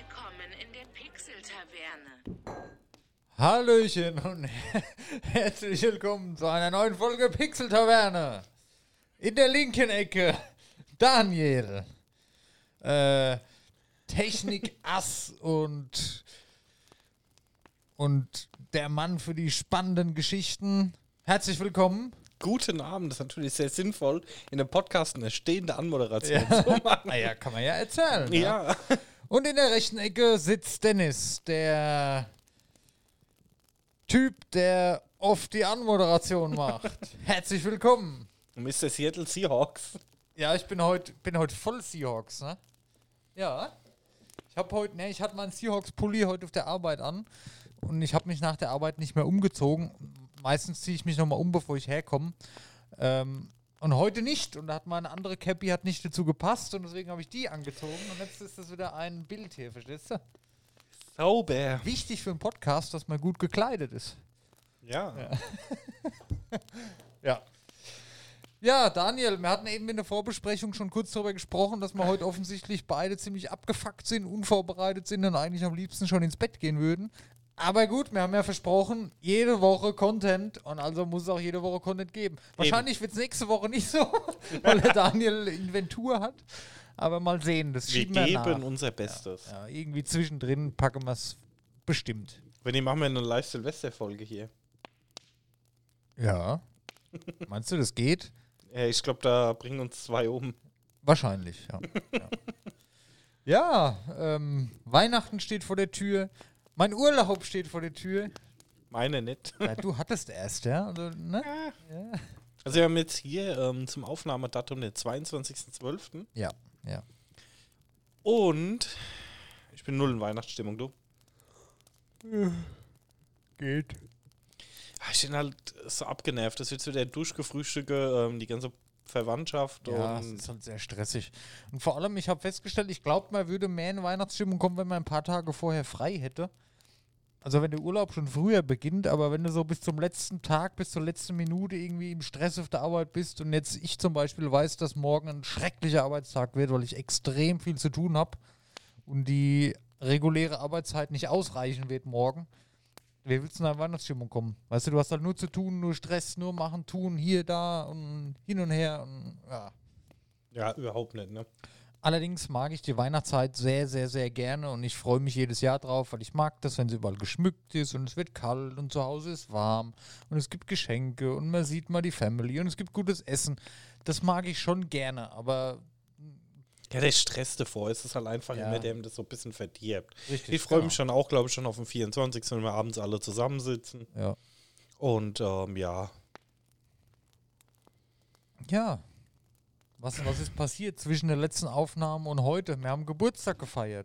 Willkommen in der Pixel-Taverne. Hallöchen und herzlich willkommen zu einer neuen Folge Pixel-Taverne. In der linken Ecke Daniel, Technik-Ass und der Mann für die spannenden Geschichten. Herzlich willkommen. Guten Abend, das ist natürlich sehr sinnvoll, in einem Podcast eine stehende Anmoderation Ja. zu machen. Ah ja, kann man ja erzählen. Ne? Ja. Und in der rechten Ecke sitzt Dennis, der Typ, der oft die Anmoderation macht. Herzlich willkommen. Mr. Seattle Seahawks. Ja, ich bin heute voll Seahawks, ne? Ja. Ich hatte meinen Seahawks-Pulli heute auf der Arbeit an und ich habe mich nach der Arbeit nicht mehr umgezogen. Meistens ziehe ich mich nochmal um, bevor ich herkomme. Und heute nicht. Und da hat meine andere Cappy nicht dazu gepasst und deswegen habe ich die angezogen. Und jetzt ist das wieder ein Bild hier, verstehst du? Sauber. Wichtig für einen Podcast, dass man gut gekleidet ist. Ja. Ja, Daniel, wir hatten eben in der Vorbesprechung schon kurz darüber gesprochen, dass wir heute offensichtlich beide ziemlich abgefuckt sind, unvorbereitet sind und eigentlich am liebsten schon ins Bett gehen würden. Aber gut, wir haben ja versprochen, jede Woche Content und also muss es auch jede Woche Content geben. Wahrscheinlich wird es nächste Woche nicht so, weil der Daniel Inventur hat. Aber mal sehen, das Wir schieben wir geben nach. unser Bestes. Ja, irgendwie zwischendrin packen wir es bestimmt. Wenn ihr machen wir eine Live-Silvester-Folge hier. Ja. Meinst du, das geht? Ich glaube, da bringen uns 2 um. Wahrscheinlich, ja. Ja, Weihnachten steht vor der Tür. Mein Urlaub steht vor der Tür. Meine nicht. Ja, du hattest erst, ja? Also, ne? Ja. Also wir haben jetzt hier zum Aufnahmedatum den 22.12. Ja. Und ich bin null in Weihnachtsstimmung, du. Geht. Ich bin halt so abgenervt. Das wird so der Durchgefrühstücke, die ganze Verwandtschaft. Ja, es Und ist halt sehr stressig. Und vor allem, ich habe festgestellt, ich glaube, man würde mehr in Weihnachtsstimmung kommen, wenn man ein paar Tage vorher frei hätte. Also wenn der Urlaub schon früher beginnt, aber wenn du so bis zum letzten Tag, bis zur letzten Minute irgendwie im Stress auf der Arbeit bist und jetzt ich zum Beispiel weiß, dass morgen ein schrecklicher Arbeitstag wird, weil ich extrem viel zu tun habe und die reguläre Arbeitszeit nicht ausreichen wird morgen. Wer willst du in eine Weihnachtsstimmung kommen? Weißt du hast halt nur zu tun, nur Stress, nur machen, tun, hier, da und hin und her und ja. ja, überhaupt nicht, ne? Allerdings mag ich die Weihnachtszeit sehr, sehr, sehr gerne und ich freue mich jedes Jahr drauf, weil ich mag das, wenn sie überall geschmückt ist und es wird kalt und zu Hause ist warm und es gibt Geschenke und man sieht mal die Family und es gibt gutes Essen. Das mag ich schon gerne, aber Ja, der Stress davor ist es halt einfach Ja. immer, der ihm das so ein bisschen verdirbt. richtig. Ich freue mich schon auch, glaube ich, schon auf den 24., wenn wir abends alle zusammensitzen. Ja. Und ja, Ja. Was ist passiert zwischen der letzten Aufnahme und heute? Wir haben Geburtstag gefeiert.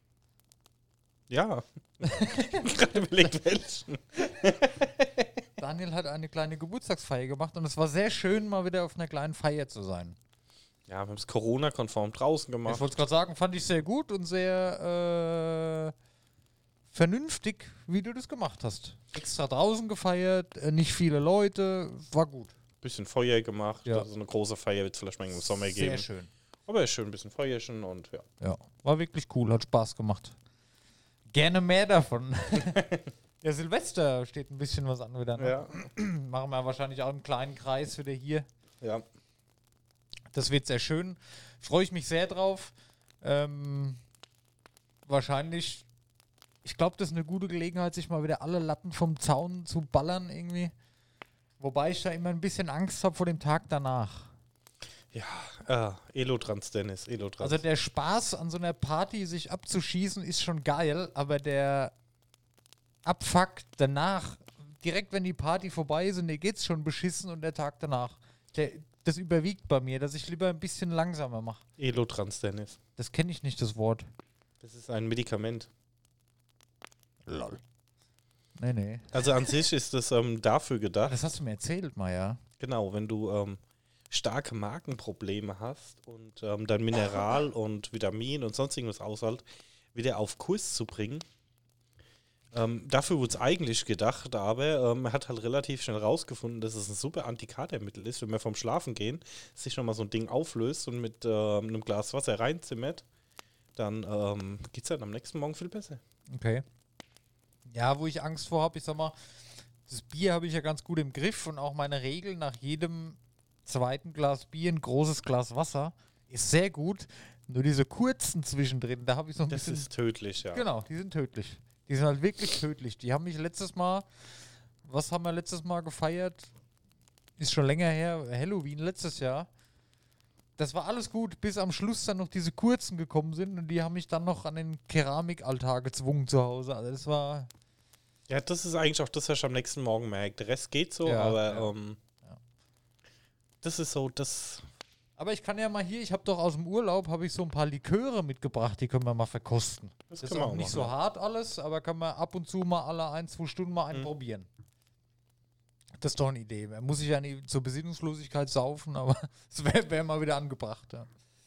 ja. Gerade überlegt, welchen. Daniel hat eine kleine Geburtstagsfeier gemacht und es war sehr schön, mal wieder auf einer kleinen Feier zu sein. Ja, wir haben es Corona-konform draußen Ich gemacht. wollte es gerade sagen, fand ich sehr gut und sehr vernünftig, wie du das gemacht hast. Extra draußen gefeiert, nicht viele Leute, war gut. Bisschen Feuer gemacht. Ja. Also eine große Feier wird es vielleicht mal im Sommer geben. Sehr schön. Aber ist schön, ein bisschen Feuerchen und ja. Ja, war wirklich cool, hat Spaß gemacht. Gerne mehr davon. Ja, Silvester steht ein bisschen was an wieder. Ne? Ja. Machen wir wahrscheinlich auch einen kleinen Kreis wieder hier. Ja. Das wird sehr schön. Freue ich mich sehr drauf. Wahrscheinlich, ich glaube, das ist eine gute Gelegenheit, sich mal wieder alle Latten vom Zaun zu ballern irgendwie. Wobei ich da immer ein bisschen Angst habe vor dem Tag danach. Ja, Elotrans, Dennis, Elotrans. Also der Spaß an so einer Party, sich abzuschießen, ist schon geil, aber der Abfuck danach, direkt wenn die Party vorbei ist und dir geht's schon beschissen und der Tag danach, das überwiegt bei mir, dass ich lieber ein bisschen langsamer mache. Elotrans, Dennis. Das kenne ich nicht, das Wort. Das ist ein Medikament. Lol. Nee. Also an sich ist das dafür gedacht. Das hast du mir erzählt, Maja. Genau, wenn du starke Magenprobleme hast und dein Mineral und Vitamin und sonst irgendwas aushalt, wieder auf Kurs zu bringen. Dafür wurde es eigentlich gedacht, aber man hat halt relativ schnell rausgefunden, dass es ein super Antikatermittel ist, wenn man vom Schlafen gehen sich nochmal so ein Ding auflöst und mit einem Glas Wasser reinzimmert. dann geht es halt am nächsten Morgen viel besser. Okay. Ja, wo ich Angst vor habe, ich sag mal, das Bier habe ich ja ganz gut im Griff und auch meine Regel nach jedem zweiten Glas Bier ein großes Glas Wasser ist sehr gut. Nur diese kurzen zwischendrin, da habe ich so ein Das bisschen... ist tödlich, ja. Genau, die sind tödlich. Die sind halt wirklich tödlich. Die haben mich letztes Mal, was haben wir letztes Mal gefeiert? Ist schon länger her, Halloween letztes Jahr. Das war alles gut, bis am Schluss dann noch diese kurzen gekommen sind und die haben mich dann noch an den Keramikaltar gezwungen zu Hause. Also das war... Ja, das ist eigentlich auch das, was ich am nächsten Morgen merke. Der Rest geht so, Ja, aber ja. das ist so, das... Aber ich kann ja mal hier, ich habe doch aus dem Urlaub, habe ich so ein paar Liköre mitgebracht, die können wir mal verkosten. Das ist können wir auch auch nicht machen, so ja. hart alles, aber kann man ab und zu mal alle 1-2 Stunden mal einen probieren. Das ist doch eine Idee. Man muss sich ja nicht zur Besinnungslosigkeit saufen, aber es wär mal wieder angebracht. Ja.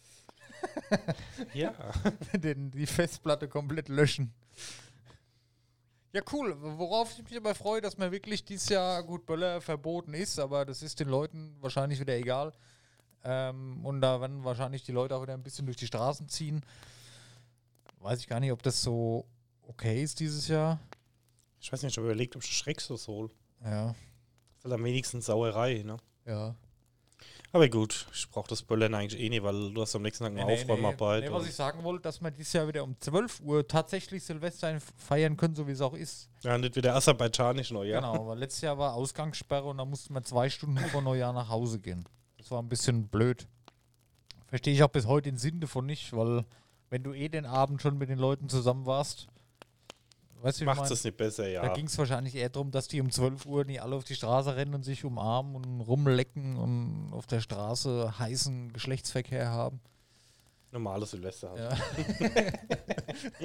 Ja. Die Festplatte komplett löschen. Ja, cool. Worauf ich mich aber freue, dass mir wirklich dieses Jahr, gut, Böller verboten ist, aber das ist den Leuten wahrscheinlich wieder egal. Und da werden wahrscheinlich die Leute auch wieder ein bisschen durch die Straßen ziehen. Weiß ich gar nicht, ob das so okay ist dieses Jahr. Ich weiß nicht, ich habe überlegt, ob ich Schrecksos hole. Ja, Das ist halt am wenigsten Sauerei, ne? ja. Aber gut, ich brauche das Böllern eigentlich eh nicht, weil du hast am nächsten Tag eine Aufräumarbeit. Was ich sagen wollte, dass wir dieses Jahr wieder um 12 Uhr tatsächlich Silvester feiern können, so wie es auch ist. Ja, nicht wieder aserbaidschanisch Neujahr. Genau, weil letztes Jahr war Ausgangssperre und da mussten wir 2 Stunden vor Neujahr nach Hause gehen. Das war ein bisschen blöd. Verstehe ich auch bis heute den Sinn davon nicht, weil wenn du den Abend schon mit den Leuten zusammen warst, weißt du, wie ich Macht mein? es nicht besser, ja. Da ging es wahrscheinlich eher darum, dass die um 12 Uhr nicht alle auf die Straße rennen und sich umarmen und rumlecken und auf der Straße heißen Geschlechtsverkehr haben. Normales Silvester halt. Ja.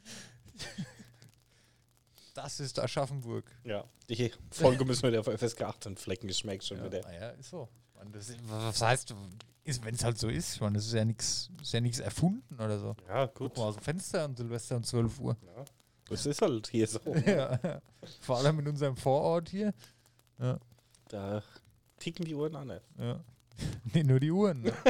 Das ist Aschaffenburg. Ja. Die Folge müssen wir der auf FSK 18 Flecken geschmeckt schon wieder. Ja, ist so. Man, was heißt, wenn es halt so ist, ich meine, das ist ja nichts erfunden oder so. Ja, Guck gut. mal aus dem Fenster an Silvester um 12 Uhr. Ja. Das ist halt hier so. Ja. Vor allem in unserem Vorort hier. Ja. Da ticken die Uhren an. Ja. Nee, nur die Uhren. Ne?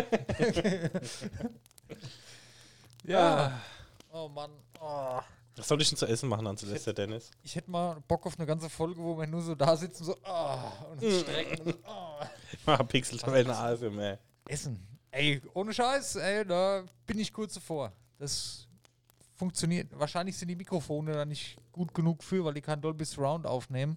Ja. Oh Mann. Oh. Was soll ich denn zu essen machen an Silvester, Dennis? Ich hätte mal Bock auf eine ganze Folge, wo wir nur so da sitzen, so und strecken. Und, Pixel Tabellen ASMR. Essen. Ey, ohne Scheiß, ey, da bin ich kurz davor. Das funktioniert. Wahrscheinlich sind die Mikrofone da nicht gut genug für, weil die kein Dolby Surround aufnehmen.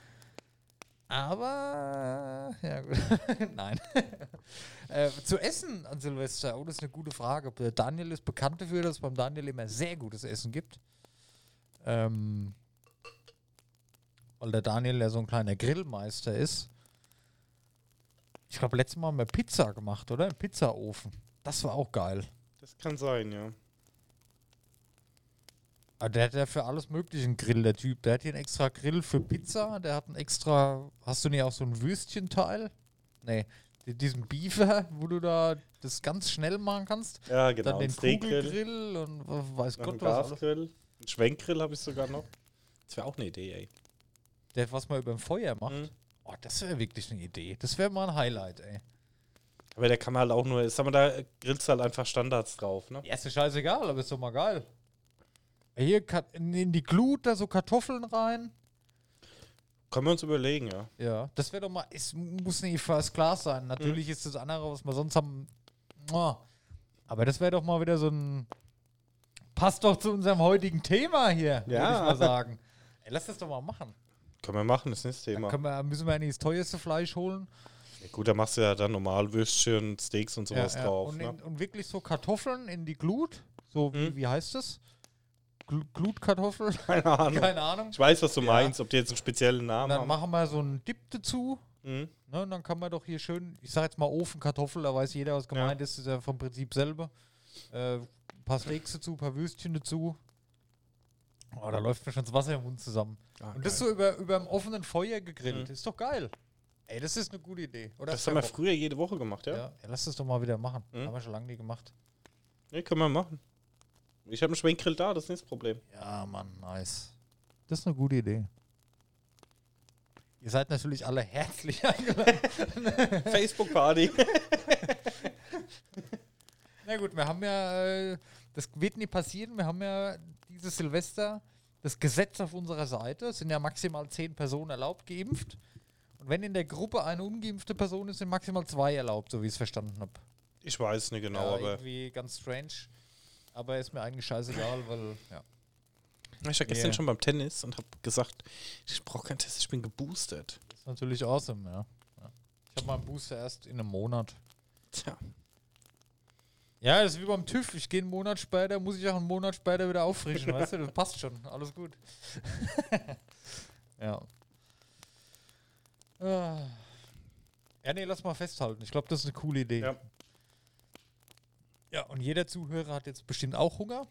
Aber, ja gut. Nein. Zu essen an Silvester, oh, das ist eine gute Frage. Der Daniel ist bekannt dafür, dass es beim Daniel immer sehr gutes Essen gibt. Weil der Daniel ja so ein kleiner Grillmeister ist. Ich glaube, letztes Mal haben wir Pizza gemacht, oder? Im Pizzaofen. Das war auch geil. Das kann sein, ja. Aber der hat ja für alles Mögliche einen Grill, der Typ. Der hat hier einen extra Grill für Pizza. Der hat einen extra... Hast du nicht auch so ein Würstchenteil? Nee. Diesen Beefer, wo du da das ganz schnell machen kannst. Ja, genau. Dann den Steakgrill, Kugelgrill und weiß noch Gott einen was alles. Gasgrill. Einen Schwenkgrill habe ich sogar noch. Das wäre auch eine Idee, ey. Der, was man über dem Feuer macht. Mhm. Oh, das wäre wirklich eine Idee. Das wäre mal ein Highlight, ey. Aber der kann man halt auch nur... Sag mal, da grillst du halt einfach Standards drauf, ne? Ja, ist ja scheißegal, aber ist doch mal geil. Hier in die Glut da so Kartoffeln rein. Können wir uns überlegen, ja. Ja, das wäre doch mal, es muss nicht First Class sein. Natürlich ist das andere, was wir sonst haben. Aber das wäre doch mal wieder so ein. Passt doch zu unserem heutigen Thema hier, würde ich Ja. mal sagen. Ey, lass das doch mal machen. Können wir machen, das ist nicht das Thema. Müssen wir nicht das teuerste Fleisch holen. Ja, gut, da machst du ja dann normal Würstchen, Steaks und sowas drauf. Und, Ne? und wirklich so Kartoffeln in die Glut. So, wie heißt das? Glutkartoffel? Keine Ahnung. Keine Ahnung. Ich weiß, was du Ja. meinst, ob die jetzt einen speziellen Und Namen dann haben. machen wir so einen Dip dazu. Mhm. Ne, und dann kann man doch hier schön, ich sag jetzt mal Ofenkartoffel, da weiß jeder, was gemeint ist. Das ist ja vom Prinzip selber. Ein paar Steaks dazu, ein paar Würstchen dazu. Oh, da läuft mir schon das Wasser im Mund zusammen. Ah, Und das geil. so über dem offenen Feuer gegrillt. Ist doch geil. Ey, das ist eine gute Idee. Oder Das haben wir früher jede Woche gemacht, ja? ja, lass das doch mal wieder machen. Mhm. Haben wir schon lange nie gemacht. Nee, können wir machen. Ich habe einen Schwenkgrill da, das ist nicht das Problem. Ja, Mann, nice. Das ist eine gute Idee. Ihr seid natürlich alle herzlich eingeladen. Facebook-Party. Na gut, wir haben ja, das wird nie passieren, wir haben ja dieses Silvester das Gesetz auf unserer Seite. Es sind ja maximal 10 Personen erlaubt, geimpft. Und wenn in der Gruppe eine ungeimpfte Person ist, sind maximal 2 erlaubt, so wie ich es verstanden habe. Ich weiß nicht genau, Ja, aber irgendwie ganz strange. Aber ist mir eigentlich scheißegal, weil, ja. ich war gestern schon beim Tennis und habe gesagt, ich brauche keinen Test, ich bin geboostet. Das ist natürlich awesome, ja. Ich habe meinen Booster erst in einem Monat. Tja. Ja, das ist wie beim TÜV. Ich gehe einen Monat später, muss ich auch einen Monat später wieder auffrischen, weißt du? Das passt schon. Alles gut. Ja. Ja, nee, lass mal festhalten. Ich glaube, das ist eine coole Idee. Ja. Ja, und jeder Zuhörer hat jetzt bestimmt auch Hunger.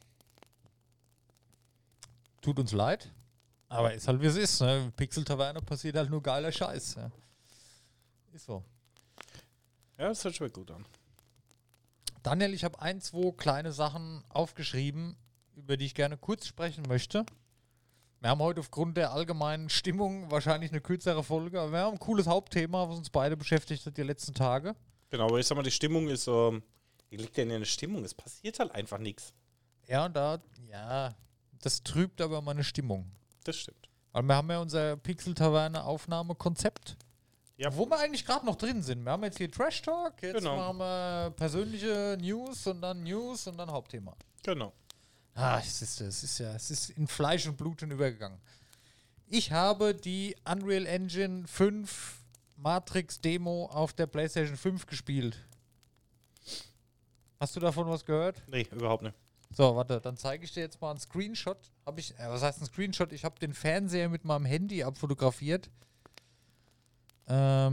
Tut uns leid. Aber ist halt wie es ist. Ne? Pixel-Taverne passiert halt nur geiler Scheiß. Ja. Ist so. Ja, das hört schon gut an. Daniel, ich habe 2 kleine Sachen aufgeschrieben, über die ich gerne kurz sprechen möchte. Wir haben heute aufgrund der allgemeinen Stimmung wahrscheinlich eine kürzere Folge, aber wir haben ein cooles Hauptthema, was uns beide beschäftigt hat die letzten Tage. Genau, aber ich sag mal, die Stimmung ist, wie liegt denn in der Stimmung? Es passiert halt einfach nichts. Ja, und das trübt aber meine Stimmung. Das stimmt. Weil wir haben ja unser Pixel-Taverne-Aufnahmekonzept. Ja. Wo wir eigentlich gerade noch drin sind. Wir haben jetzt hier Trash Talk, jetzt Genau. machen wir persönliche News und dann Hauptthema. Genau. Es ist in Fleisch und Blut schon übergegangen. Ich habe die Unreal Engine 5 Matrix Demo auf der PlayStation 5 gespielt. Hast du davon was gehört? Nee, überhaupt nicht. So, warte, dann zeige ich dir jetzt mal einen Screenshot. Was heißt ein Screenshot? Ich habe den Fernseher mit meinem Handy abfotografiert. Ja,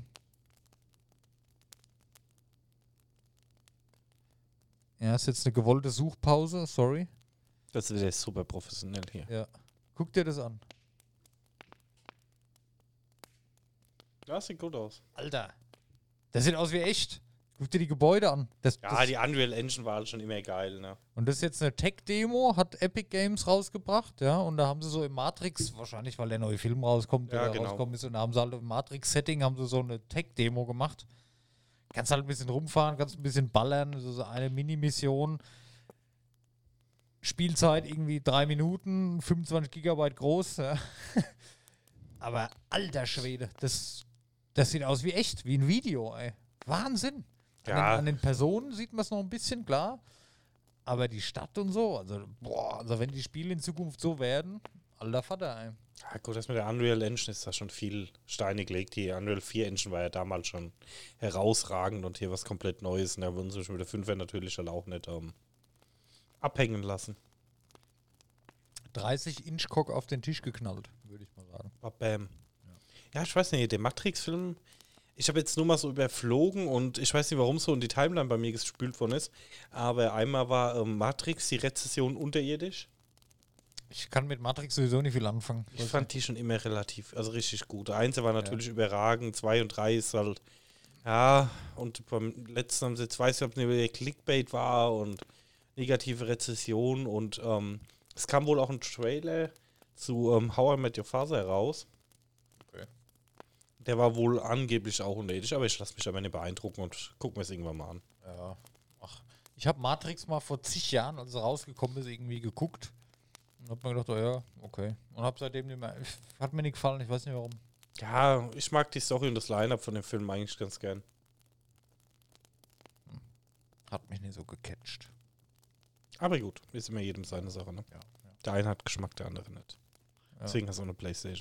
ist jetzt eine gewollte Suchpause, sorry. Das ist wieder super professionell hier. Ja. Guck dir das an. Das sieht gut aus. Alter. Das sieht aus wie echt. Guck dir die Gebäude an. Ja, die Unreal Engine war halt schon immer geil, ne? Und das ist jetzt eine Tech-Demo, hat Epic Games rausgebracht, ja. Und da haben sie so im Matrix, wahrscheinlich weil der neue Film rauskommt Ja, oder genau. rauskommen ist, und da haben sie halt im Matrix-Setting, haben sie so eine Tech-Demo gemacht. Kannst halt ein bisschen rumfahren, kannst ein bisschen ballern, also so eine Mini-Mission. Spielzeit irgendwie 3 Minuten, 25 Gigabyte groß, ja. Aber alter Schwede, das sieht aus wie echt, wie ein Video, ey. Wahnsinn. Ja. An den Personen sieht man es noch ein bisschen, klar. Aber die Stadt und so, also wenn die Spiele in Zukunft so werden, alter Vater, ey. Ja, gut, das mit der Unreal Engine ist da schon viel Steine gelegt. Die Unreal 4 Engine war ja damals schon herausragend und hier was komplett Neues. Und da würden sie schon mit der 5er natürlich halt auch nicht abhängen lassen. 30-Inch-Cock auf den Tisch geknallt, würde ich mal sagen. Bam. Ja, ich weiß nicht, der Matrix-Film, ich habe jetzt nur mal so überflogen und ich weiß nicht, warum so in die Timeline bei mir gespült worden ist, aber einmal war Matrix, die Rezession unterirdisch. Ich kann mit Matrix sowieso nicht viel anfangen. Ich fand die schon immer relativ, also richtig gut. 1 war natürlich überragend, 2 und 3 ist halt, ja, und beim letzten haben sie, jetzt weiß ich, ob es eine Clickbait war und negative Rezession und es kam wohl auch ein Trailer zu How I Met Your Father heraus. Okay. Der war wohl angeblich auch unirdisch, aber ich lasse mich aber nicht beeindrucken und gucken wir es irgendwann mal an. Ja. Ach, ich habe Matrix mal vor zig Jahren, als er rausgekommen ist, irgendwie geguckt. Und hab mir gedacht, oh ja, okay. Und hab seitdem nicht mehr. Hat mir nicht gefallen, ich weiß nicht warum. Ja, ich mag die Story und das Line-Up von dem Film eigentlich ganz gern. Hat mich nicht so gecatcht. Aber gut, ist immer jedem seine Sache, ne? Ja. Der eine hat Geschmack, der andere nicht. Ja. Deswegen hast du auch eine Playstation.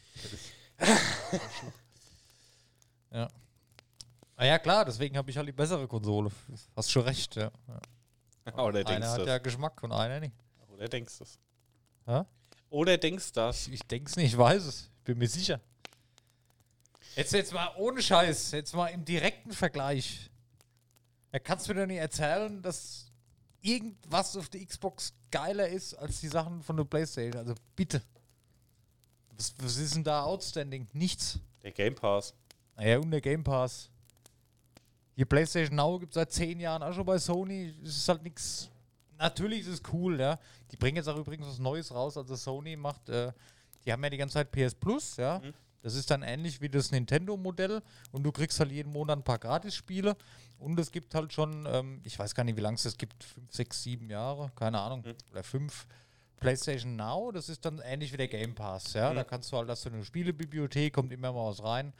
Ja. Ah ja, klar, deswegen habe ich halt die bessere Konsole. Hast schon recht, ja. Oder denkst Einer hat du ja Geschmack und einer nicht. Oder denkst du das? Hä? Oder denkst du das? Ich denk's nicht, ich weiß es. Ich bin mir sicher. Jetzt mal ohne Scheiß, jetzt mal im direkten Vergleich. Da kannst du mir doch nicht erzählen, dass irgendwas auf der Xbox geiler ist als die Sachen von der PlayStation. Also bitte. Was ist denn da outstanding? Nichts. Der Game Pass. Naja, und der Game Pass. Hier PlayStation Now gibt es seit 10 Jahren auch schon bei Sony. Es ist halt nichts. Natürlich ist es cool, ja. Die bringen jetzt auch übrigens was Neues raus, also Sony macht, die haben ja die ganze Zeit PS Plus, ja. Das ist dann ähnlich wie das Nintendo-Modell und du kriegst halt jeden Monat ein paar Gratis-Spiele und es gibt halt schon, ich weiß gar nicht, wie lange es das gibt, 5, 6, 7 Jahre, keine Ahnung, oder 5, PlayStation Now, das ist dann ähnlich wie der Game Pass, ja, da kannst du halt, hast du eine Spielebibliothek, kommt immer mal was rein.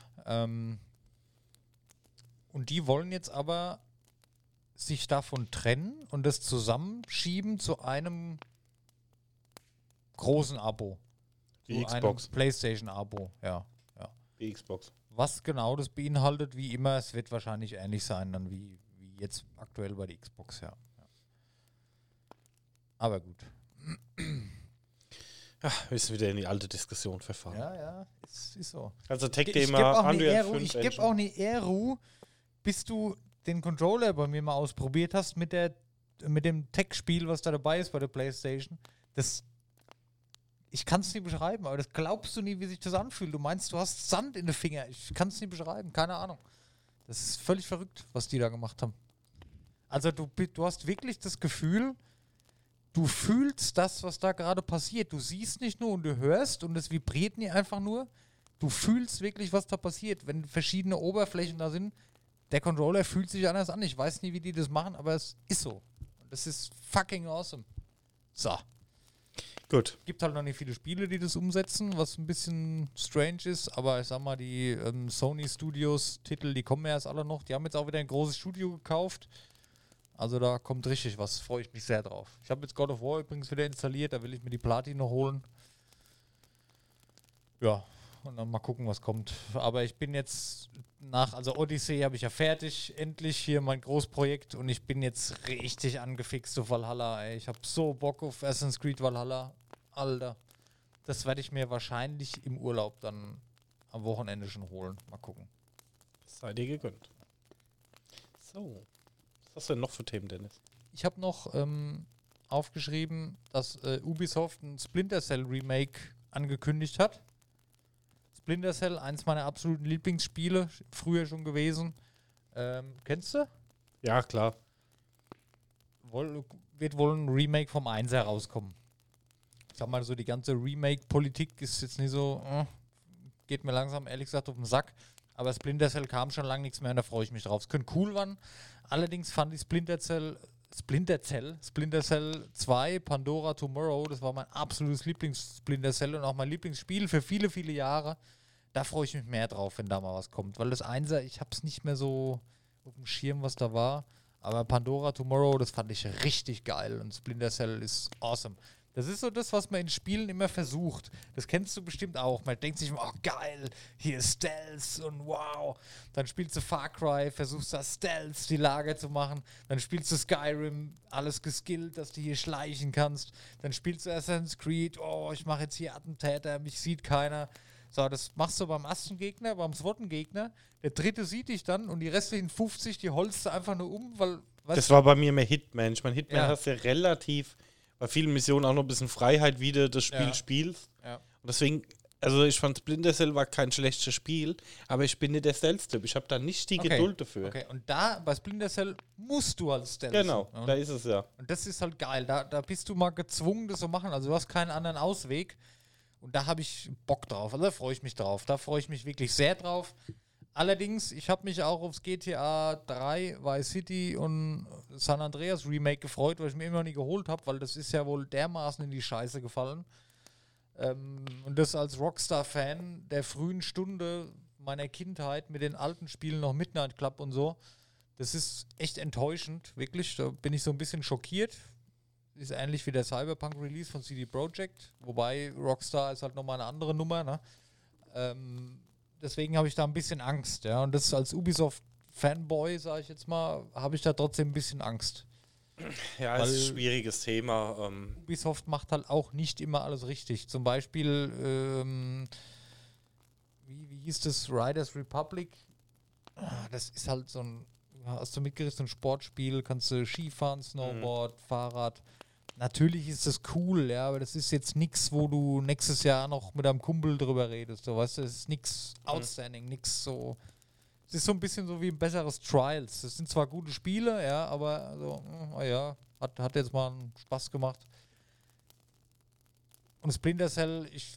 Und die wollen jetzt aber sich davon trennen und das zusammenschieben zu einem großen Abo. Die Zu Xbox. einem PlayStation-Abo, ja. Die Xbox. Was genau das beinhaltet, wie immer, es wird wahrscheinlich ähnlich sein, dann wie jetzt aktuell bei der Xbox, ja. Aber gut. Ach, wir sind wieder in die alte Diskussion verfahren. Ja, es ist so. Also Ich gebe Tech-Thema auch Unreal 5 ich gebe Engine. auch nie Ruhe, bis du den Controller bei mir mal ausprobiert hast mit dem Tech-Spiel, was da dabei ist bei der PlayStation. Ich kann es nicht beschreiben, aber das glaubst du nie, wie sich das anfühlt. Du meinst, du hast Sand in den Finger. Ich kann es nicht beschreiben, keine Ahnung. Das ist völlig verrückt, was die da gemacht haben. Also du hast wirklich das Gefühl, du fühlst das, was da gerade passiert. Du siehst nicht nur und du hörst und es vibriert nicht einfach nur. Du fühlst wirklich, was da passiert. Wenn verschiedene Oberflächen da sind, der Controller fühlt sich anders an. Ich weiß nie, wie die das machen, aber es ist so. Und das ist fucking awesome. So. Gut. Gibt halt noch nicht viele Spiele, die das umsetzen, was ein bisschen strange ist, aber ich sag mal, die Sony Studios Titel, die kommen ja erst alle noch. Die haben jetzt auch wieder ein großes Studio gekauft. Also da kommt richtig was, freue ich mich sehr drauf. Ich habe jetzt God of War übrigens wieder installiert, da will ich mir die Platine holen. Ja, und dann mal gucken, was kommt. Aber ich bin jetzt also Odyssey habe ich ja fertig, endlich hier mein Großprojekt und ich bin jetzt richtig angefixt auf Valhalla, ey. Ich habe so Bock auf Assassin's Creed Valhalla. Alter, das werde ich mir wahrscheinlich im Urlaub dann am Wochenende schon holen. Mal gucken. Sei dir gegönnt. So. Was hast du denn noch für Themen, Dennis? Ich habe noch aufgeschrieben, dass Ubisoft ein Splinter Cell Remake angekündigt hat. Splinter Cell, eins meiner absoluten Lieblingsspiele, früher schon gewesen. Kennst du? Ja, klar. Wird wohl ein Remake vom 1er rauskommen. Ich sag mal so, die ganze Remake-Politik ist jetzt nicht so, geht mir langsam, ehrlich gesagt, auf den Sack. Aber Splinter Cell kam schon lange nichts mehr und da freue ich mich drauf. Es könnte cool werden. Allerdings fand ich Splinter Cell 2, Pandora Tomorrow, das war mein absolutes Lieblings-Splinter Cell und auch mein Lieblingsspiel für viele, viele Jahre. Da freue ich mich mehr drauf, wenn da mal was kommt. Weil das 1er, ich habe es nicht mehr so auf dem Schirm, was da war. Aber Pandora Tomorrow, das fand ich richtig geil und Splinter Cell ist awesome. Das ist so das, was man in Spielen immer versucht. Das kennst du bestimmt auch. Man denkt sich immer, oh geil, hier ist Stealth und wow. Dann spielst du Far Cry, versuchst da Stealth, die Lager zu machen. Dann spielst du Skyrim, alles geskillt, dass du hier schleichen kannst. Dann spielst du Assassin's Creed, oh, ich mache jetzt hier Attentäter, mich sieht keiner. So, das machst du beim ersten Gegner, beim zweiten Gegner. Der dritte sieht dich dann und die restlichen 50, die holst du einfach nur um, weil... Das war bei mir mehr Hitman. Ich meine, Hitman Ja. hast ja relativ bei vielen Missionen auch noch ein bisschen Freiheit, wie du das Spiel spielst. Ja. Und deswegen, also ich fand Splinter Cell war kein schlechtes Spiel, aber ich bin nicht der Stealth-Typ. Ich habe da nicht die Geduld dafür. Okay, und da bei Splinter Cell musst du als Stealth. Genau, Ja. da ist es ja. Und das ist halt geil. Da bist du mal gezwungen, das zu machen. Also du hast keinen anderen Ausweg. Und da habe ich Bock drauf. Also da freue ich mich drauf. Da freue ich mich wirklich sehr drauf. Allerdings, ich habe mich auch aufs GTA 3, Vice City und San Andreas Remake gefreut, weil ich mir immer noch nie geholt habe, weil das ist ja wohl dermaßen in die Scheiße gefallen. Und das als Rockstar-Fan der frühen Stunde meiner Kindheit mit den alten Spielen noch Midnight Club und so, das ist echt enttäuschend, wirklich. Da bin ich so ein bisschen schockiert. Ist ähnlich wie der Cyberpunk-Release von CD Projekt, wobei Rockstar ist halt nochmal eine andere Nummer, ne? Deswegen habe ich da ein bisschen Angst, ja. Und das als Ubisoft-Fanboy, sage ich jetzt mal, habe ich da trotzdem ein bisschen Angst. Ja, es ist ein schwieriges Thema. Ubisoft macht halt auch nicht immer alles richtig. Zum Beispiel, wie hieß das? Riders Republic. Das ist halt so ein, hast du mitgerissen, so ein Sportspiel, kannst du Skifahren, Snowboard, Fahrrad. Natürlich ist das cool, ja, aber das ist jetzt nichts, wo du nächstes Jahr noch mit deinem Kumpel drüber redest. So, weißt du, es ist nichts outstanding, nichts so. Es ist so ein bisschen so wie ein besseres Trials. Das sind zwar gute Spiele, ja, aber so, ja, hat jetzt mal einen Spaß gemacht. Und Splinter Cell,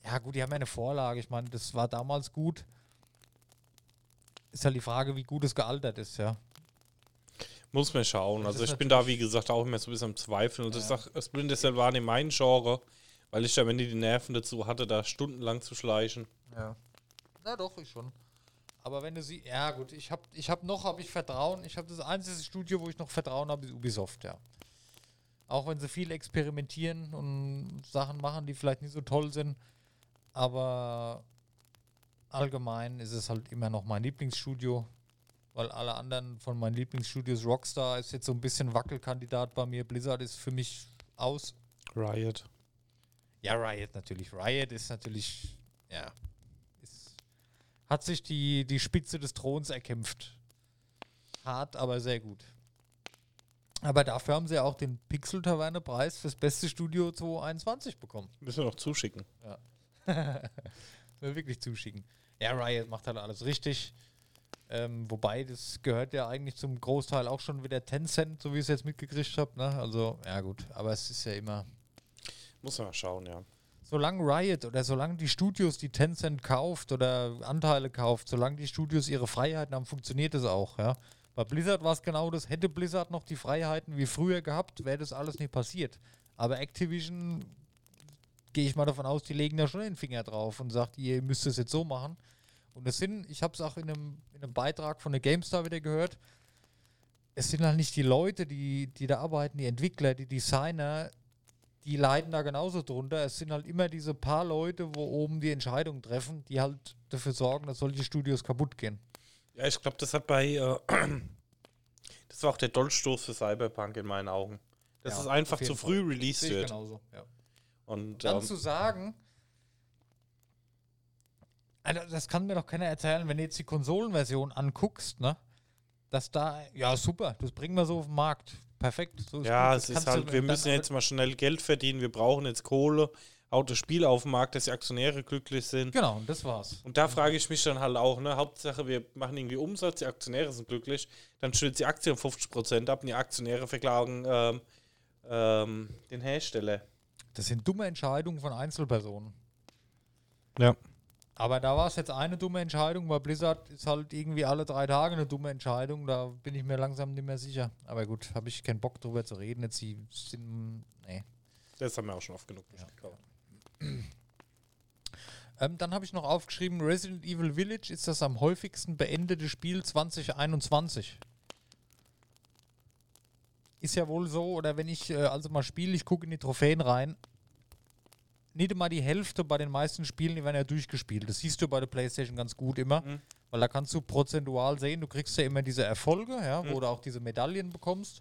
Ja, gut, die haben ja eine Vorlage. Ich meine, das war damals gut. Ist halt die Frage, wie gut es gealtert ist, ja. Muss man schauen. Das Also ist ich bin da, wie gesagt, auch immer so ein bisschen am Zweifeln. Und ich sag, Splinter Cell war nicht mein Genre, weil ich da, wenn die Nerven dazu hatte, da stundenlang zu schleichen. Ja. Na doch, ich schon. Aber wenn du sie, ja gut, ich habe Vertrauen. Ich habe das einzige Studio, wo ich noch Vertrauen habe, ist Ubisoft, ja. Auch wenn sie viel experimentieren und Sachen machen, die vielleicht nicht so toll sind. Aber allgemein ist es halt immer noch mein Lieblingsstudio. Weil alle anderen von meinen Lieblingsstudios, Rockstar ist jetzt so ein bisschen Wackelkandidat bei mir. Blizzard ist für mich aus. Riot. Ja, Riot natürlich. Riot ist natürlich, ja, hat sich die Spitze des Throns erkämpft. Hart, aber sehr gut. Aber dafür haben sie ja auch den Pixel-Taverne-Preis fürs beste Studio 2021 bekommen. Müssen wir noch zuschicken. Ja. Wir wirklich zuschicken. Ja, Riot macht halt alles richtig. Wobei, das gehört ja eigentlich zum Großteil auch schon wieder Tencent, so wie ich es jetzt mitgekriegt habe. Ne? Also, ja gut, aber es ist ja immer... Muss man mal schauen, ja. Solange Riot oder solange die Studios, die Tencent kauft oder Anteile kauft, solange die Studios ihre Freiheiten haben, funktioniert das auch, ja. Bei Blizzard war es genau das. Hätte Blizzard noch die Freiheiten wie früher gehabt, wäre das alles nicht passiert. Aber Activision, gehe ich mal davon aus, die legen da schon den Finger drauf und sagt, ihr müsst es jetzt so machen. Und es sind, ich habe es auch in einem Beitrag von der GameStar wieder gehört, es sind halt nicht die Leute, die da arbeiten, die Entwickler, die Designer, die leiden da genauso drunter. Es sind halt immer diese paar Leute, wo oben die Entscheidungen treffen, die halt dafür sorgen, dass solche Studios kaputt gehen. Ja, ich glaube, das hat das war auch der Dolchstoß für Cyberpunk in meinen Augen. Dass Ja, es einfach auf jeden zu früh Fall. released Sehe ich wird. genauso, ja. Und Dann zu sagen, Alter, das kann mir doch keiner erzählen, wenn du jetzt die Konsolenversion anguckst, ne? Dass da, ja super, das bringen wir so auf den Markt. Perfekt. So ja, gut. es Das ist kannst halt, du wir dann müssen jetzt mal schnell Geld verdienen, wir brauchen jetzt Kohle, haut das Spiel auf den Markt, dass die Aktionäre glücklich sind. Genau, und das war's. Und da frage ich mich dann halt auch, ne, Hauptsache wir machen irgendwie Umsatz, die Aktionäre sind glücklich, dann stürzt die Aktie um 50% ab und die Aktionäre verklagen den Hersteller. Das sind dumme Entscheidungen von Einzelpersonen. Ja. Aber da war es jetzt eine dumme Entscheidung, weil Blizzard ist halt irgendwie alle 3 Tage eine dumme Entscheidung. Da bin ich mir langsam nicht mehr sicher. Aber gut, habe ich keinen Bock drüber zu reden. Jetzt sie sind, nee. Das haben wir auch schon oft genug besprochen. Dann habe ich noch aufgeschrieben, Resident Evil Village ist das am häufigsten beendete Spiel 2021. Ist ja wohl so, oder wenn ich also mal spiele, ich gucke in die Trophäen rein, nicht immer die Hälfte bei den meisten Spielen, die werden ja durchgespielt. Das siehst du bei der PlayStation ganz gut immer, weil da kannst du prozentual sehen, du kriegst ja immer diese Erfolge, ja, wo du auch diese Medaillen bekommst.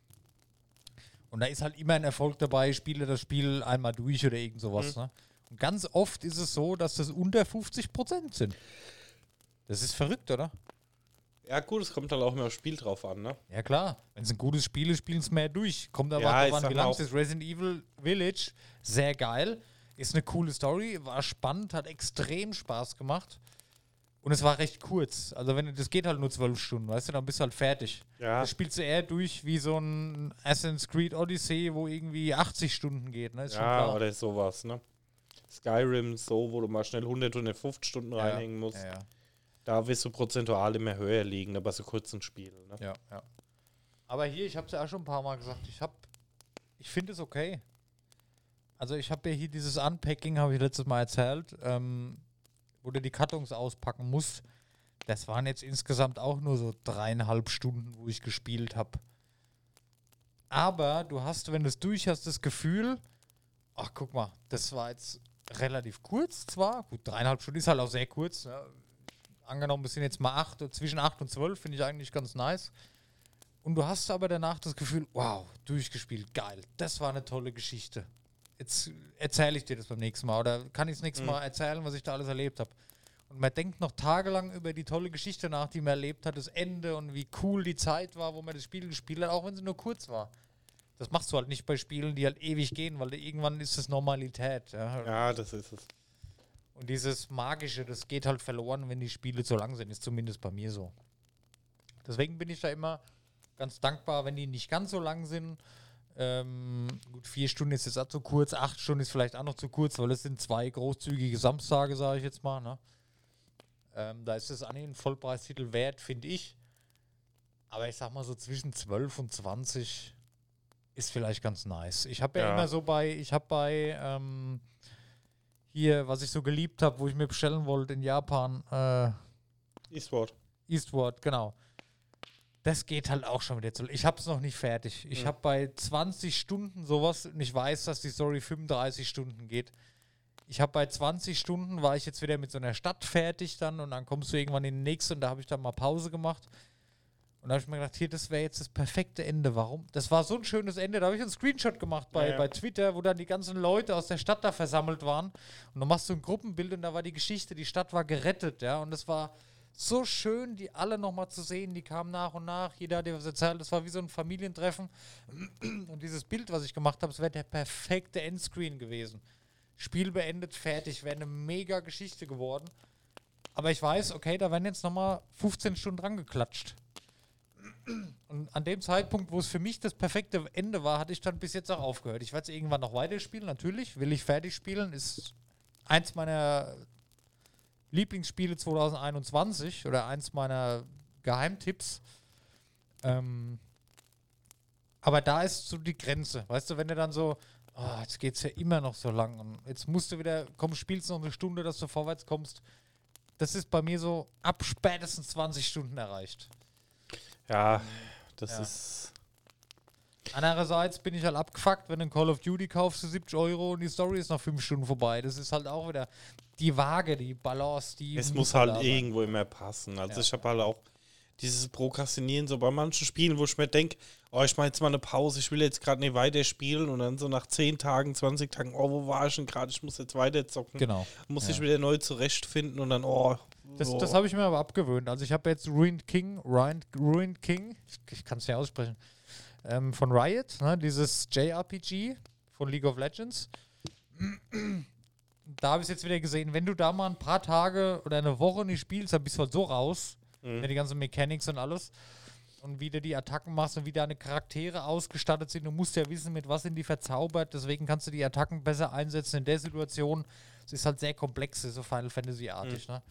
Und da ist halt immer ein Erfolg dabei, spiele das Spiel einmal durch oder irgend sowas. Ne? Und ganz oft ist es so, dass das unter 50% sind. Das ist verrückt, oder? Ja gut, es kommt halt auch immer aufs Spiel drauf an, ne? Ja klar, wenn es ein gutes Spiel ist, spielen es mehr durch. Kommt aber Ja, ich drauf an, sag wie mal lang auch- es ist. Resident Evil Village, sehr geil. Ist eine coole Story, war spannend, hat extrem Spaß gemacht. Und es war recht kurz. Also wenn das geht halt nur 12 Stunden, weißt du, dann bist du halt fertig. Ja. Das spielst du eher durch wie so ein Assassin's Creed Odyssey, wo irgendwie 80 Stunden geht, ne? Ist schon Ja, klar. oder sowas, ne? Skyrim, so, wo du mal schnell 100, 150 Stunden reinhängen musst. Ja, Da wirst du prozentual immer höher liegen, ne, bei so kurzen Spielen, ne? ja. Aber hier, ich habe es ja auch schon ein paar Mal gesagt, ich finde es okay. Also ich habe ja hier dieses Unpacking, habe ich letztes Mal erzählt, wo du die Kartons auspacken musst. Das waren jetzt insgesamt auch nur so 3,5 Stunden, wo ich gespielt habe. Aber du hast, wenn du es durch hast, das Gefühl, ach guck mal, das war jetzt relativ kurz zwar, gut, 3,5 Stunden ist halt auch sehr kurz. Ja. Angenommen, wir sind jetzt mal 8, zwischen 8 und 12, finde ich eigentlich ganz nice. Und du hast aber danach das Gefühl, wow, durchgespielt, geil, das war eine tolle Geschichte. Jetzt erzähle ich dir das beim nächsten Mal oder kann ich das nächste Mal erzählen, was ich da alles erlebt habe. Und man denkt noch tagelang über die tolle Geschichte nach, die man erlebt hat, das Ende und wie cool die Zeit war, wo man das Spiel gespielt hat, auch wenn sie nur kurz war. Das machst du halt nicht bei Spielen, die halt ewig gehen, weil irgendwann ist es Normalität. Ja. Ja, das ist es. Und dieses Magische, das geht halt verloren, wenn die Spiele zu lang sind, ist zumindest bei mir so. Deswegen bin ich da immer ganz dankbar, wenn die nicht ganz so lang sind. Gut, 4 Stunden ist jetzt auch zu kurz, 8 Stunden ist vielleicht auch noch zu kurz, weil es sind 2 großzügige Samstage, sage ich jetzt mal. Ne? Da ist es an den Vollpreistitel wert, finde ich. Aber ich sag mal so zwischen 12 und 20 ist vielleicht ganz nice. Ich habe ja immer so hier, was ich so geliebt habe, wo ich mir bestellen wollte in Japan. Eastward, genau. Das geht halt auch schon wieder zu. Ich habe es noch nicht fertig. Ich habe bei 20 Stunden sowas und ich weiß, dass die Story 35 Stunden geht. Ich habe bei 20 Stunden, war ich jetzt wieder mit so einer Stadt fertig dann und dann kommst du irgendwann in die nächste und da habe ich dann mal Pause gemacht. Und da habe ich mir gedacht, hier, das wäre jetzt das perfekte Ende. Warum? Das war so ein schönes Ende. Da habe ich einen Screenshot gemacht bei Twitter, wo dann die ganzen Leute aus der Stadt da versammelt waren. Und dann machst du ein Gruppenbild und da war die Geschichte, die Stadt war gerettet, ja. Und es war so schön, die alle nochmal zu sehen. Die kamen nach und nach. Jeder hat dir was erzählt. Das war wie so ein Familientreffen. Und dieses Bild, was ich gemacht habe, das wäre der perfekte Endscreen gewesen. Spiel beendet, fertig. Wäre eine mega Geschichte geworden. Aber ich weiß, okay, da werden jetzt nochmal 15 Stunden dran geklatscht. Und an dem Zeitpunkt, wo es für mich das perfekte Ende war, hatte ich dann bis jetzt auch aufgehört. Ich werde es irgendwann noch weiterspielen, natürlich. Will ich fertig spielen, ist eins meiner Lieblingsspiele 2021 oder eins meiner Geheimtipps. Aber da ist so die Grenze. Weißt du, wenn du dann so, jetzt geht's ja immer noch so lang und jetzt musst du wieder, spielst noch eine Stunde, dass du vorwärts kommst. Das ist bei mir so ab spätestens 20 Stunden erreicht. Ja, das ist... Andererseits bin ich halt abgefuckt, wenn du ein Call of Duty kaufst für 70 € und die Story ist nach 5 Stunden vorbei. Das ist halt auch wieder die Waage, die Balance, die... Es muss halt irgendwo immer passen. Also ich habe halt auch dieses Prokrastinieren so bei manchen Spielen, wo ich mir denke, ich mache jetzt mal eine Pause, ich will jetzt gerade nicht weiterspielen und dann so nach 10 Tagen, 20 Tagen, wo war ich denn gerade, ich muss jetzt weiter zocken. Genau. Muss ich wieder neu zurechtfinden und dann, Das habe ich mir aber abgewöhnt. Also ich habe jetzt Ruined King, ich kann es ja aussprechen, von Riot, ne, dieses JRPG von League of Legends. Da habe ich es jetzt wieder gesehen, wenn du da mal ein paar Tage oder eine Woche nicht spielst, dann bist du halt so raus, die ganzen Mechanics und alles und wie du die Attacken machst und wie deine Charaktere ausgestattet sind. Du musst ja wissen, mit was sind die verzaubert, deswegen kannst du die Attacken besser einsetzen in der Situation. Es ist halt sehr komplex, so Final Fantasy-artig, ne?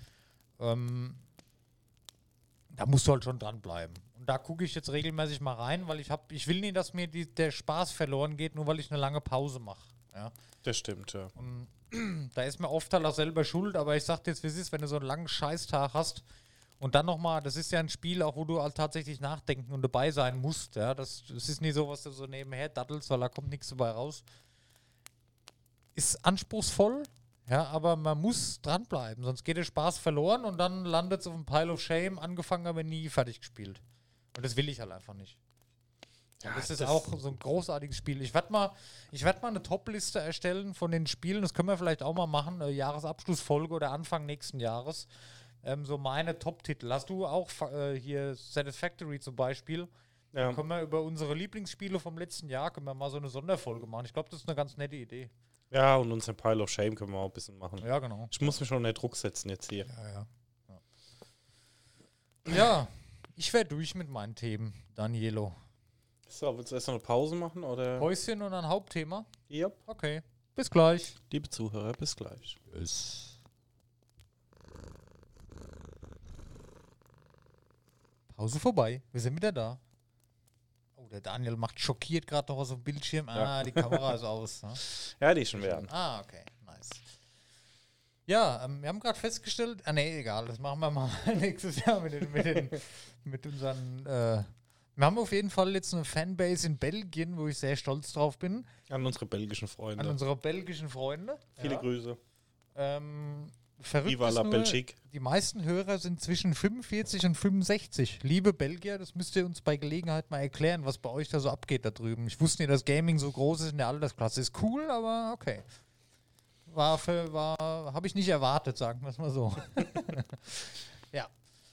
Da musst du halt schon dranbleiben. Und da gucke ich jetzt regelmäßig mal rein, weil ich will nicht, dass mir der Spaß verloren geht, nur weil ich eine lange Pause mache. Ja? Das stimmt, ja. Und da ist mir oft halt auch selber schuld, aber ich sag dir jetzt, wie es ist, wenn du so einen langen Scheißtag hast und dann nochmal, das ist ja ein Spiel, auch wo du halt tatsächlich nachdenken und dabei sein musst. Ja? Das ist nicht so, was du so nebenher dattelst, weil da kommt nichts dabei raus. Ist anspruchsvoll. Ja, aber man muss dranbleiben, sonst geht der Spaß verloren und dann landet es auf einem Pile of Shame, angefangen, aber nie fertig gespielt. Und das will ich halt einfach nicht. Ja, das ist auch so ein großartiges Spiel. Ich werd mal eine Top-Liste erstellen von den Spielen, das können wir vielleicht auch mal machen, eine Jahresabschlussfolge oder Anfang nächsten Jahres. So meine Top-Titel. Hast du auch hier Satisfactory zum Beispiel? Ja. Können wir über unsere Lieblingsspiele vom letzten Jahr, können wir mal so eine Sonderfolge machen. Ich glaube, das ist eine ganz nette Idee. Ja, und unseren Pile of Shame können wir auch ein bisschen machen. Ja, genau. Ich muss mich schon unter Druck setzen jetzt hier. Ja, ich wäre durch mit meinen Themen, Danielo. So, willst du erst noch eine Pause machen? Oder? Päuschen und ein Hauptthema? Ja. Okay, bis gleich. Liebe Zuhörer, bis gleich. Tschüss. Pause vorbei, wir sind wieder da. Der Daniel macht schockiert gerade noch aus dem Bildschirm. Die Kamera ist aus. Ne? Ja, die ist schon wieder an. Okay, nice. Ja, wir haben gerade festgestellt, egal, das machen wir mal nächstes Jahr mit unseren, wir haben auf jeden Fall jetzt eine Fanbase in Belgien, wo ich sehr stolz drauf bin. An unsere belgischen Freunde. Viele Grüße. Verrückt Viva la Belgique. Die meisten Hörer sind zwischen 45 und 65. Liebe Belgier, das müsst ihr uns bei Gelegenheit mal erklären, was bei euch da so abgeht da drüben. Ich wusste nicht, dass Gaming so groß ist in der Altersklasse. Ist cool, aber okay. Habe ich nicht erwartet, sagen wir es mal so. Ja.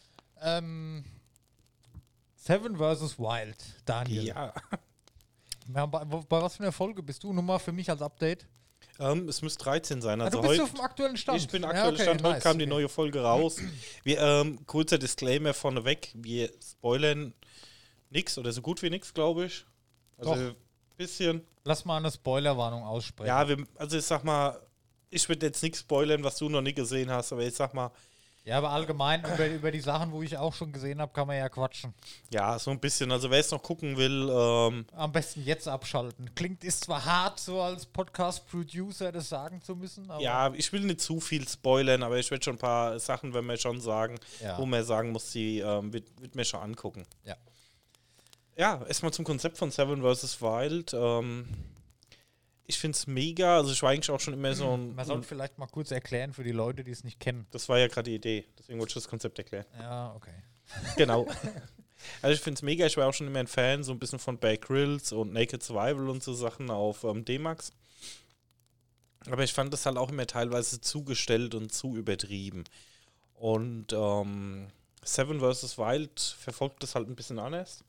Seven vs. Wild, Daniel. Ja. Bei was für einer Folge bist du? Nur mal für mich als Update. Es müsste 13 sein. Also du bist auf dem aktuellen Stand. Ich bin aktuell Stand. Heute kam die neue Folge raus. Kurzer Disclaimer vorneweg. Wir spoilern nichts oder so gut wie nichts, glaube ich. Also, Bisschen. Lass mal eine Spoilerwarnung aussprechen. Ja, also ich sag mal, ich würde jetzt nichts spoilern, was du noch nie gesehen hast, aber ich sag mal, Ja, aber allgemein über die Sachen, wo ich auch schon gesehen habe, kann man ja quatschen. ja, so ein bisschen. Also wer es noch gucken will, Am besten jetzt abschalten. Klingt, ist zwar hart, so als Podcast-Producer das sagen zu müssen, aber ja, ich will nicht zu viel spoilern, aber ich werde schon ein paar Sachen, wenn wir schon sagen, Ja. wo man sagen muss, die wird mir schon angucken. ja. Ja, erstmal zum Konzept von Seven vs. Wild. Ich finde es mega, also ich war eigentlich auch schon immer so ein... Man sollte vielleicht mal kurz erklären für die Leute, die es nicht kennen. Das war ja gerade die Idee, deswegen wollte ich das Konzept erklären. Ja, okay. Genau. Also ich finde es mega, ich war auch schon immer ein Fan, so ein bisschen von Bear Grylls und Naked Survival und so Sachen auf D-Max. Aber ich fand das halt auch immer teilweise zugestellt und zu übertrieben. Und Seven vs. Wild verfolgt das halt ein bisschen anders.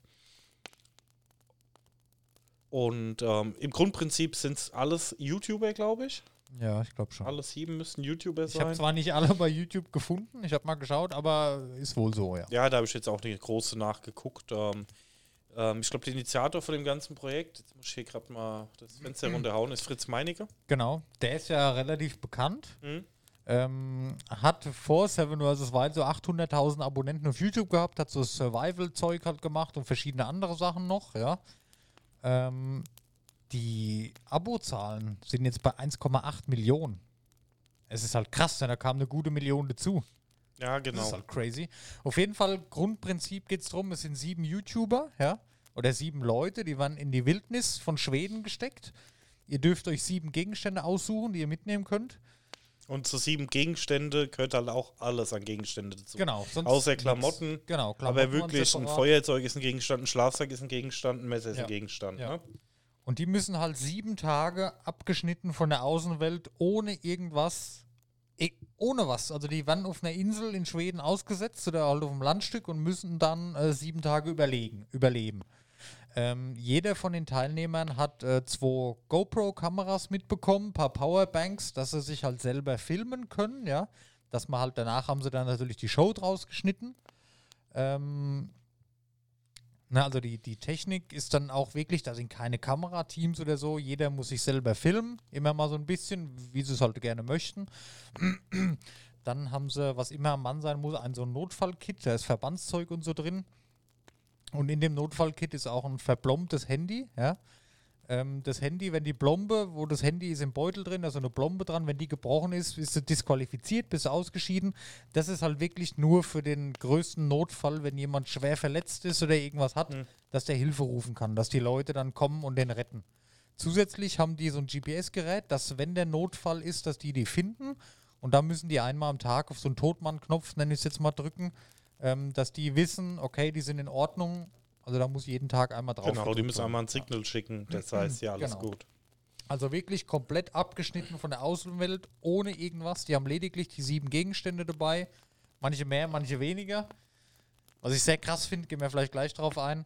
Und im Grundprinzip sind es alles YouTuber, glaube ich. Ja, ich glaube schon. Alle 7 müssten YouTuber Ich habe sein. zwar nicht alle bei YouTube gefunden, ich habe mal geschaut, aber ist wohl so, ja. Ja, da habe ich jetzt auch eine große nachgeguckt. Ich glaube, der Initiator von dem ganzen Projekt, jetzt muss ich hier gerade mal das Fenster runterhauen, ist Fritz Meinecke. Genau, der ist ja relativ bekannt. Mhm. Hat vor Seven vs. Wild so 800.000 Abonnenten auf YouTube gehabt, hat so Survival-Zeug halt gemacht und verschiedene andere Sachen noch, ja. Die Abozahlen sind jetzt bei 1,8 Millionen. Es ist halt krass, denn da kam eine gute Million dazu. Ja, Das genau. ist halt crazy. Auf jeden Fall, Grundprinzip geht es darum, es sind 7 YouTuber, ja, oder 7 Leute, die waren in die Wildnis von Schweden gesteckt. Ihr dürft euch 7 Gegenstände aussuchen, die ihr mitnehmen könnt. Und zu 7 Gegenstände gehört halt auch alles an Gegenstände dazu. Genau. Sonst Außer nix. Klamotten. Genau, Aber waren wirklich, ein separat. Feuerzeug ist ein Gegenstand, ein Schlafsack ist ein Gegenstand, ein Messer ist Ja. ein Gegenstand. Ja. Ne? Und die müssen halt 7 Tage abgeschnitten von der Außenwelt ohne irgendwas, ohne was. Also die werden auf einer Insel in Schweden ausgesetzt oder halt auf einem Landstück und müssen dann 7 Tage überleben. Jeder von den Teilnehmern hat 2 GoPro-Kameras mitbekommen, ein paar Powerbanks, dass sie sich halt selber filmen können, ja. Dass man halt, danach haben sie dann natürlich die Show draus geschnitten. Also die Technik ist dann auch wirklich, da sind keine Kamerateams oder so, jeder muss sich selber filmen, immer mal so ein bisschen, wie sie es halt gerne möchten. Dann haben sie, was immer am Mann sein muss, so ein Notfallkit, da ist Verbandszeug und so drin. Und in dem Notfallkit ist auch ein verblombtes Handy, ja. Das Handy, wenn die Blombe, wo das Handy ist im Beutel drin, da ist so eine Blombe dran, wenn die gebrochen ist, bist du disqualifiziert, bist du ausgeschieden. Das ist halt wirklich nur für den größten Notfall, wenn jemand schwer verletzt ist oder irgendwas hat, dass der Hilfe rufen kann, dass die Leute dann kommen und den retten. Zusätzlich haben die so ein GPS-Gerät, dass wenn der Notfall ist, dass die finden und da müssen die einmal am Tag auf so einen Totmann-Knopf, nenne ich es jetzt mal, drücken, dass die wissen, okay, die sind in Ordnung. Also da muss jeden Tag einmal drauf. Genau, die müssen einmal ein Signal schicken, das heißt ja alles Genau. gut. Also wirklich komplett abgeschnitten von der Außenwelt, ohne irgendwas. Die haben lediglich die 7 Gegenstände dabei. Manche mehr, manche weniger. Was ich sehr krass finde, gehen wir vielleicht gleich drauf ein.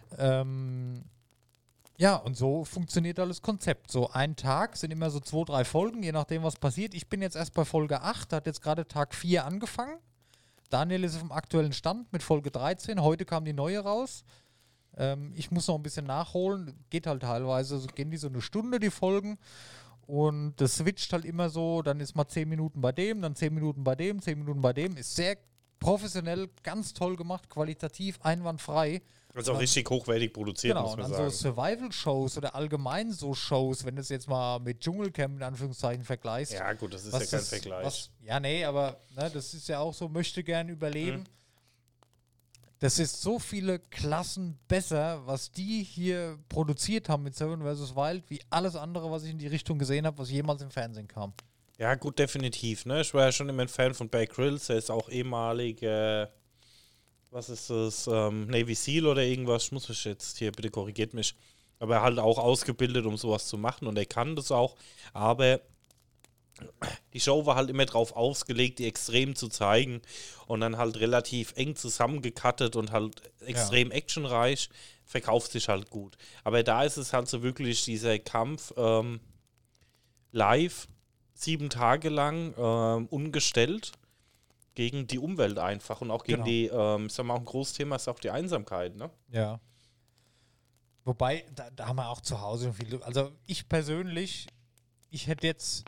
Ja, und so funktioniert alles Konzept. So ein Tag sind immer so 2, 3 Folgen, je nachdem, was passiert. Ich bin jetzt erst bei Folge 8, hat jetzt gerade Tag 4 angefangen. Daniel ist auf dem aktuellen Stand mit Folge 13. Heute kam die neue raus. Ich muss noch ein bisschen nachholen. Geht halt teilweise, so gehen die so eine Stunde, die Folgen. Und das switcht halt immer so. Dann ist mal 10 Minuten bei dem, dann 10 Minuten bei dem, 10 Minuten bei dem. Ist sehr professionell, ganz toll gemacht, qualitativ, einwandfrei. Also auch richtig hochwertig produziert, Genau, muss und man dann sagen. so Survival-Shows oder allgemein so Shows, wenn du es jetzt mal mit Dschungelcamp in Anführungszeichen vergleichst. Ja gut, das ist was ja kein das- Vergleich. Ja, nee, aber ne, das ist ja auch so, möchte gern überleben. Das ist so viele Klassen besser, was die hier produziert haben mit Seven vs. Wild, wie alles andere, was ich in die Richtung gesehen habe, was jemals im Fernsehen kam. Ja gut, definitiv. Ne? Ich war ja schon immer ein Fan von Bear Grylls, der ist auch ehemalig, was ist das, Navy SEAL oder irgendwas, ich muss mich jetzt hier, bitte korrigiert mich, aber er halt auch ausgebildet, um sowas zu machen und er kann das auch, aber die Show war halt immer drauf ausgelegt, die extrem zu zeigen und dann halt relativ eng zusammengekattet und halt extrem actionreich, verkauft sich halt gut. Aber da ist es halt so wirklich dieser Kampf live, 7 Tage lang, ungestellt gegen die Umwelt einfach und auch gegen Genau. die, ich sag mal, auch ein großes Thema ist auch die Einsamkeit, ne? Ja. Wobei, da haben wir auch zu Hause viel. Also ich persönlich, ich hätte jetzt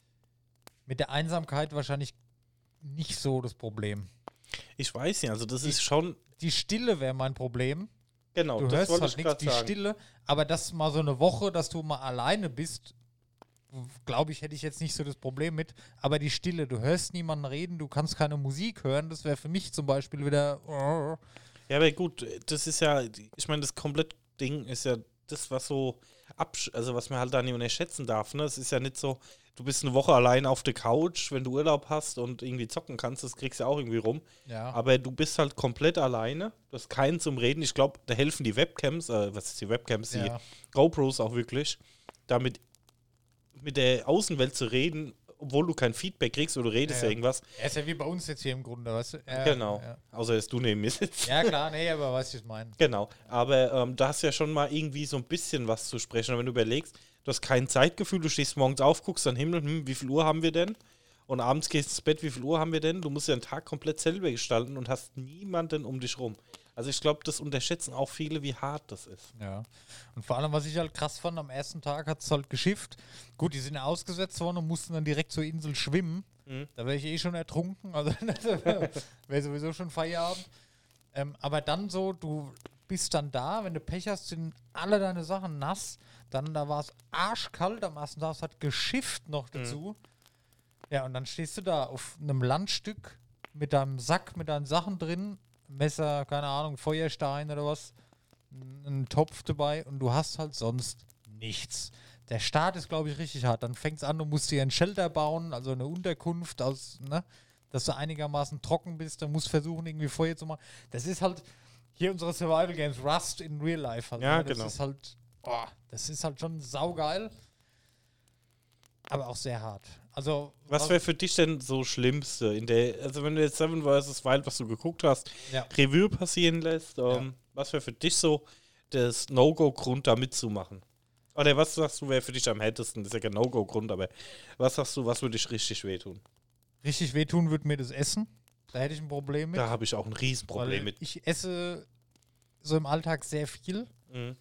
mit der Einsamkeit wahrscheinlich nicht so das Problem. Ich weiß nicht, also das ist schon, Die Stille wäre mein Problem. genau, Du das hörst wollte halt ich nichts, gerade die sagen. Stille, aber das mal so eine Woche, dass du mal alleine bist, glaube ich, hätte ich jetzt nicht so das Problem mit. Aber die Stille, du hörst niemanden reden, du kannst keine Musik hören, das wäre für mich zum Beispiel wieder. Ja, aber gut, das ist ja, ich meine, das komplette Ding ist ja das, was so, also was man halt da nicht unterschätzen darf, ne? Es ist ja nicht so, du bist eine Woche allein auf der Couch, wenn du Urlaub hast und irgendwie zocken kannst, das kriegst du ja auch irgendwie rum. Ja. Aber du bist halt komplett alleine, du hast keinen zum Reden. Ich glaube, da helfen die Webcams, was ist die Webcams, die Ja. GoPros auch wirklich, damit mit der Außenwelt zu reden, obwohl du kein Feedback kriegst oder du redest Ja. irgendwas. Er ist ja wie bei uns jetzt hier im Grunde, weißt du? Genau. Ja. Außer dass du neben mir sitzt. Ja, klar, nee, aber weißt du, was ich meine? Genau, aber da hast du ja schon mal irgendwie so ein bisschen was zu sprechen. Und wenn du überlegst, du hast kein Zeitgefühl, du stehst morgens auf, guckst an den Himmel, wie viel Uhr haben wir denn? Und abends gehst ins Bett, wie viel Uhr haben wir denn? Du musst ja den Tag komplett selber gestalten und hast niemanden um dich rum. Also ich glaube, das unterschätzen auch viele, wie hart das ist. Ja. Und vor allem, was ich halt krass fand, am ersten Tag hat es halt geschifft. Gut, die sind ausgesetzt worden und mussten dann direkt zur Insel schwimmen. Da wäre ich eh schon ertrunken, also wäre sowieso schon Feierabend. Aber dann so, du bist dann da, wenn du Pech hast, sind alle deine Sachen nass. Dann, da war es arschkalt am ersten Tag, es hat geschifft noch dazu. Ja, und dann stehst du da auf einem Landstück mit deinem Sack, mit deinen Sachen drin, Messer, keine Ahnung, Feuerstein oder was, einen Topf dabei und du hast halt sonst nichts. Der Start ist, glaube ich, richtig hart. Dann fängt es an, du musst dir ein Shelter bauen, also eine Unterkunft, ne, dass du einigermaßen trocken bist. Dann musst du versuchen, irgendwie Feuer zu machen. Das ist halt hier unsere Survival Games, Rust in Real Life. Halt, Ja, ne? Das genau. ist halt, das ist halt schon saugeil, aber auch sehr hart. Also, Was wäre für dich denn so Schlimmste in der, also wenn du jetzt Seven vs. Wild, was du geguckt hast, Ja. Revue passieren lässt, was wäre für dich so das No-Go-Grund, da mitzumachen? Oder was sagst du, wäre für dich am härtesten? Das ist ja kein No-Go-Grund, aber was sagst du, was würde dich richtig wehtun? Richtig wehtun würde mir das Essen. Da hätte ich ein Problem mit. Da habe ich auch ein Riesenproblem weil mit. ich esse so im Alltag sehr viel. Mhm.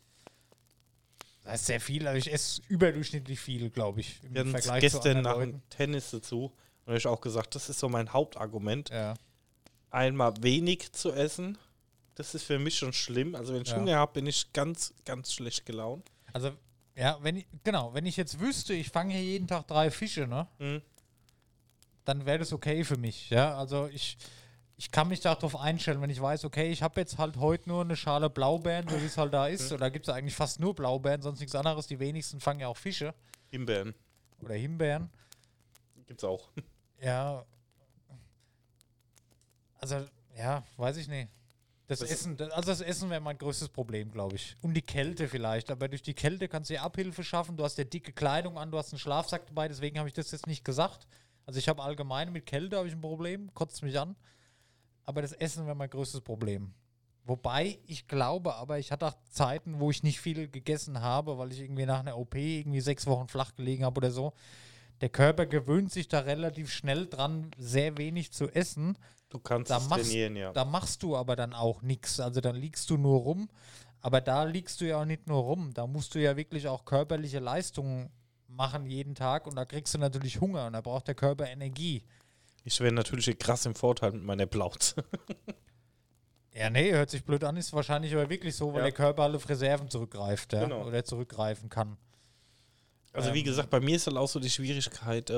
Das heißt sehr viel, also ich esse überdurchschnittlich viel, glaube ich, im Wir hatten Vergleich zu gestern anderen nach Leuten. dem Tennis dazu und habe ich auch gesagt, das ist so mein Hauptargument. Ja. Einmal wenig zu essen, das ist für mich schon schlimm. Also wenn ich Ja. Hunger habe, bin ich ganz, ganz schlecht gelaunt. Also, ja, wenn ich jetzt wüsste, ich fange hier jeden Tag 3 Fische, ne? Mhm. Dann wäre das okay für mich, ja. Also ich kann mich darauf einstellen, wenn ich weiß, okay, ich habe jetzt halt heute nur eine Schale Blaubeeren, so wie es halt da ist. Oder gibt es eigentlich fast nur Blaubeeren, sonst nichts anderes. Die wenigsten fangen ja auch Fische Himbeeren oder Himbeeren. gibt's auch. Ja. Also, ja, weiß ich nicht. Das Essen wäre mein größtes Problem, glaube ich. Und die Kälte vielleicht. Aber durch die Kälte kannst du dir Abhilfe schaffen. Du hast ja dicke Kleidung an, du hast einen Schlafsack dabei. Deswegen habe ich das jetzt nicht gesagt. Also ich habe allgemein mit Kälte habe ich ein Problem. Kotzt mich an. Aber das Essen wäre mein größtes Problem. Wobei, ich glaube aber, ich hatte auch Zeiten, wo ich nicht viel gegessen habe, weil ich irgendwie nach einer OP irgendwie 6 Wochen flach gelegen habe oder so. Der Körper gewöhnt sich da relativ schnell dran, sehr wenig zu essen. Du kannst Da es machst, trainieren, ja. da machst du aber dann auch nichts. Also dann liegst du nur rum. Aber da liegst du ja auch nicht nur rum. Da musst du ja wirklich auch körperliche Leistungen machen jeden Tag. Und da kriegst du natürlich Hunger und da braucht der Körper Energie. Ich wäre natürlich krass im Vorteil mit meiner Plauze. Ja, nee, hört sich blöd an, ist wahrscheinlich aber wirklich so, weil Ja. der Körper alle auf Reserven zurückgreift, ja, Genau. oder zurückgreifen kann. Also wie gesagt, bei mir ist halt auch so die Schwierigkeit,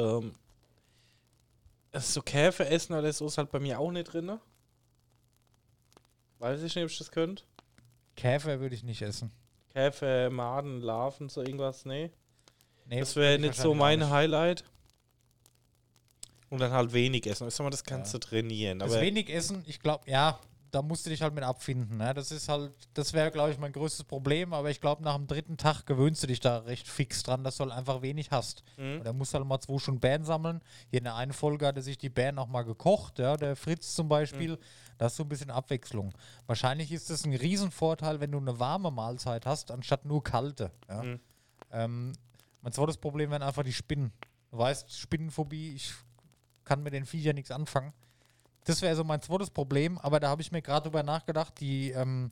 so Käfer essen oder so ist halt bei mir auch nicht drin. Ne? Weiß ich nicht, ob ich das könnte. Käfer würde ich nicht essen. Käfer, Maden, Larven, so irgendwas, nee. Nee, Das wäre würde ich nicht so wahrscheinlich mein auch nicht. Highlight. Und dann halt wenig essen. Ich sag mal, das kannst Ja. du trainieren. Das Aber wenig Essen, ich glaube, ja, da musst du dich halt mit abfinden. Ne? Das ist halt, das wäre, glaube ich, mein größtes Problem, aber ich glaube, nach dem 3. Tag gewöhnst du dich da recht fix dran, dass du halt einfach wenig hast. Und dann musst du halt mal 2 Stunden Beeren sammeln. Hier in der einen Folge hat er sich die Beeren auch mal gekocht, ja, der Fritz zum Beispiel. Da hast du ein bisschen Abwechslung. Wahrscheinlich ist das ein Riesenvorteil, wenn du eine warme Mahlzeit hast, anstatt nur kalte. Ja? Mein zweites Problem wären einfach die Spinnen. Du weißt, Spinnenphobie, ich kann mit den Viechern nichts anfangen. Das wäre so mein zweites Problem, aber da habe ich mir gerade drüber nachgedacht, die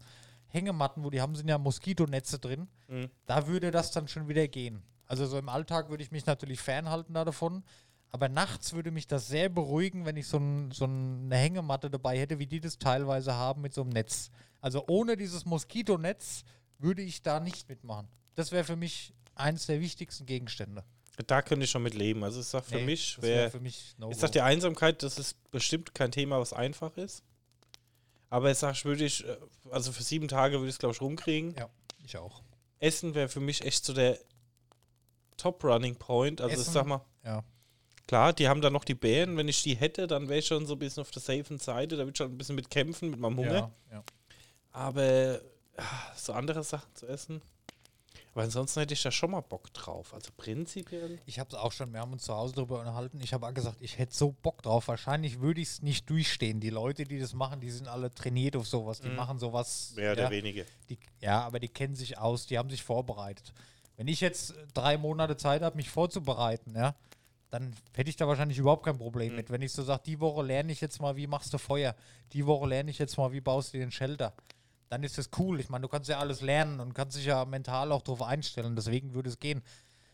Hängematten, wo die haben, sind ja Moskitonetze drin. Da würde das dann schon wieder gehen. Also so im Alltag würde ich mich natürlich fernhalten davon. Aber nachts würde mich das sehr beruhigen, wenn ich so eine Hängematte dabei hätte, wie die das teilweise haben mit so einem Netz. Also ohne dieses Moskitonetz würde ich da nicht mitmachen. Das wäre für mich eines der wichtigsten Gegenstände. Da könnte ich schon mit leben. Also ich sag für mich, das wär für mich No-Go. ich sag, die Einsamkeit, das ist bestimmt kein Thema, was einfach ist. Aber ich sag, also für 7 Tage würde ich es, glaube ich, rumkriegen. Ja, ich auch. Essen wäre für mich echt so der Top-Running-Point. Also ich sag mal, Ja. klar, die haben da noch die Beeren. Wenn ich die hätte, dann wäre ich schon so ein bisschen auf der safen Seite. Da würde ich schon ein bisschen mit kämpfen, mit meinem Hunger. Ja. Aber so andere Sachen zu essen. Aber ansonsten hätte ich da schon mal Bock drauf. Also prinzipiell. Ich habe es auch schon, wir haben uns zu Hause darüber unterhalten. Ich habe auch gesagt, ich hätte so Bock drauf. Wahrscheinlich würde ich es nicht durchstehen. Die Leute, die das machen, die sind alle trainiert auf sowas. Die machen sowas. Mehr oder weniger. Aber die kennen sich aus, die haben sich vorbereitet. Wenn ich jetzt 3 Monate Zeit habe, mich vorzubereiten, ja, dann hätte ich da wahrscheinlich überhaupt kein Problem mit. Wenn ich so sage, die Woche lerne ich jetzt mal, wie machst du Feuer? Die Woche lerne ich jetzt mal, wie baust du den Shelter? Dann ist das cool. Ich meine, du kannst ja alles lernen und kannst dich ja mental auch darauf einstellen. Deswegen würde es gehen.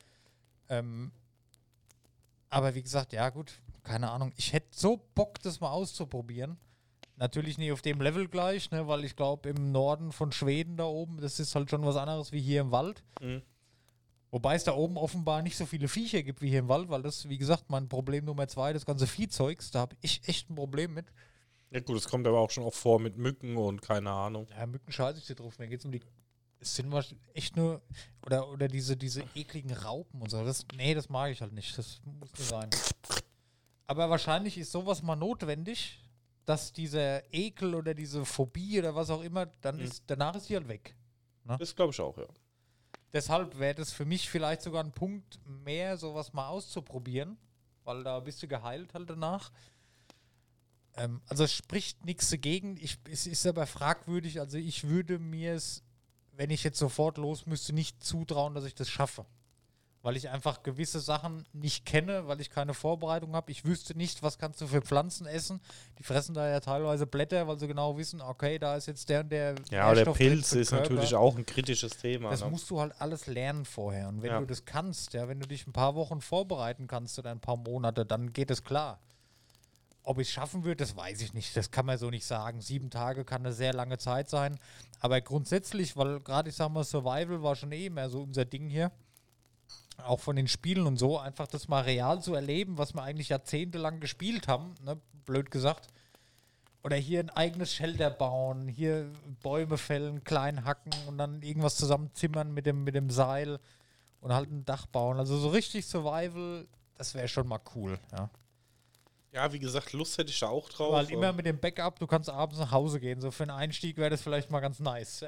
Aber wie gesagt, ja gut, keine Ahnung. Ich hätte so Bock, das mal auszuprobieren. Natürlich nicht auf dem Level gleich, ne, weil ich glaube, im Norden von Schweden da oben, das ist halt schon was anderes wie hier im Wald. Wobei es da oben offenbar nicht so viele Viecher gibt wie hier im Wald, weil das, wie gesagt, mein Problem Nummer 2, das ganze Viehzeugs, da habe ich echt ein Problem mit. Ja gut, es kommt aber auch schon oft vor mit Mücken und keine Ahnung. Ja, Mücken scheiße ich dir drauf. Mir geht es um die. Es sind echt nur. Oder diese ekligen Raupen und so. Das mag ich halt nicht. Das muss nicht sein. Aber wahrscheinlich ist sowas mal notwendig, dass dieser Ekel oder diese Phobie oder was auch immer, danach ist die halt weg. Ne? Das glaube ich auch, ja. Deshalb wäre das für mich vielleicht sogar ein Punkt mehr, sowas mal auszuprobieren, weil da bist du geheilt halt danach. Also es spricht nichts dagegen. Es ist aber fragwürdig. Also ich würde mir es, wenn ich jetzt sofort los müsste, nicht zutrauen, dass ich das schaffe. Weil ich einfach gewisse Sachen nicht kenne, weil ich keine Vorbereitung habe. Ich wüsste nicht, was kannst du für Pflanzen essen. Die fressen da ja teilweise Blätter, weil sie genau wissen, okay, da ist jetzt der und der Ja, aber der Nährstoff drin Pilz für den ist Körper. natürlich auch ein kritisches Thema. Das Ne? musst du halt alles lernen vorher. Und wenn Ja. du das kannst, ja, wenn du dich ein paar Wochen vorbereiten kannst oder ein paar Monate, dann geht es klar. Ob ich es schaffen würde, das weiß ich nicht. Das kann man so nicht sagen. 7 Tage kann eine sehr lange Zeit sein. Aber grundsätzlich, weil gerade, ich sag mal, Survival war schon mehr so unser Ding hier. Auch von den Spielen und so. Einfach das mal real zu erleben, was wir eigentlich jahrzehntelang gespielt haben. Ne? Blöd gesagt. Oder hier ein eigenes Shelter bauen. Hier Bäume fällen, klein hacken und dann irgendwas zusammenzimmern mit dem Seil. Und halt ein Dach bauen. Also so richtig Survival, das wäre schon mal cool, ja. Ja, wie gesagt, Lust hätte ich da auch drauf. Aber halt immer mit dem Backup, du kannst abends nach Hause gehen. So für einen Einstieg wäre das vielleicht mal ganz nice.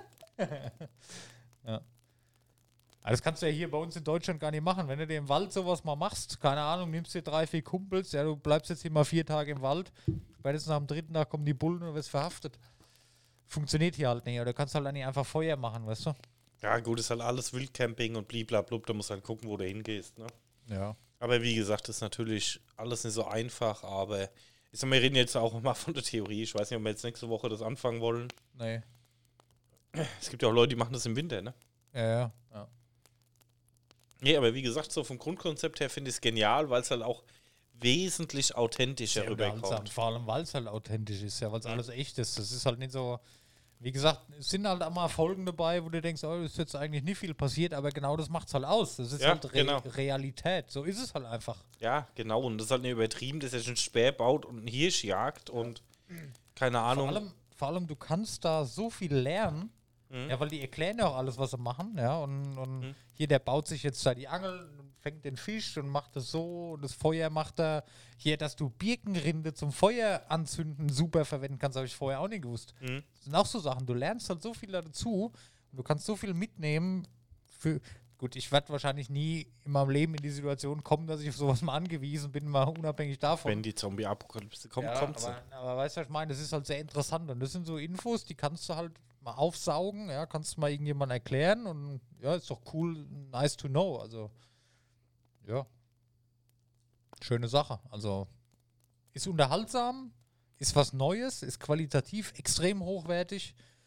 Ja. Aber das kannst du ja hier bei uns in Deutschland gar nicht machen. Wenn du dir im Wald sowas mal machst, keine Ahnung, nimmst dir 3, 4 Kumpels, ja, du bleibst jetzt hier mal 4 Tage im Wald, spätestens nach dem 3. Tag kommen die Bullen und du wirst verhaftet. Funktioniert hier halt nicht. Oder du kannst halt dann nicht einfach Feuer machen, weißt du? Ja, gut, ist halt alles Wildcamping und bliblablub, da musst du halt gucken, wo du hingehst, ne? Ja. Aber wie gesagt, das ist natürlich alles nicht so einfach, aber ich sag mal, wir reden jetzt auch mal von der Theorie. Ich weiß nicht, ob wir jetzt nächste Woche das anfangen wollen. Nee. Es gibt ja auch Leute, die machen das im Winter, ne? Ja. Nee, aber wie gesagt, so vom Grundkonzept her finde ich es genial, weil es halt auch wesentlich authentischer Sehr unterhaltsam. rüberkommt. Vor allem, weil es halt authentisch ist, ja, weil es alles echt ist. Das ist halt nicht so. Wie gesagt, es sind halt auch mal Folgen dabei, wo du denkst, oh, ist jetzt eigentlich nicht viel passiert, aber genau das macht es halt aus. Das ist Ja, halt genau. Realität. So ist es halt einfach. Ja, genau. Und das ist halt nicht übertrieben, dass er schon Speer baut und einen Hirsch jagt und keine Ahnung. Vor allem, du kannst da so viel lernen, ja, weil die erklären ja auch alles, was sie machen, ja, und hier, der baut sich jetzt da die Angel und fängt den Fisch und macht das so und das Feuer macht er. Hier, dass du Birkenrinde zum Feuer anzünden super verwenden kannst, habe ich vorher auch nicht gewusst. Das sind auch so Sachen, du lernst halt so viel dazu und du kannst so viel mitnehmen für. Gut, ich werde wahrscheinlich nie in meinem Leben in die Situation kommen, dass ich auf sowas mal angewiesen bin, mal unabhängig davon. Wenn die Zombie-Apokalypse kommt, Ja, kommt sie. aber weißt du, was ich meine? Das ist halt sehr interessant und das sind so Infos, die kannst du halt mal aufsaugen, ja, kannst du mal irgendjemandem erklären und ja, ist doch cool, nice to know, also ja, schöne Sache, also ist unterhaltsam, ist was Neues, ist qualitativ extrem hochwertig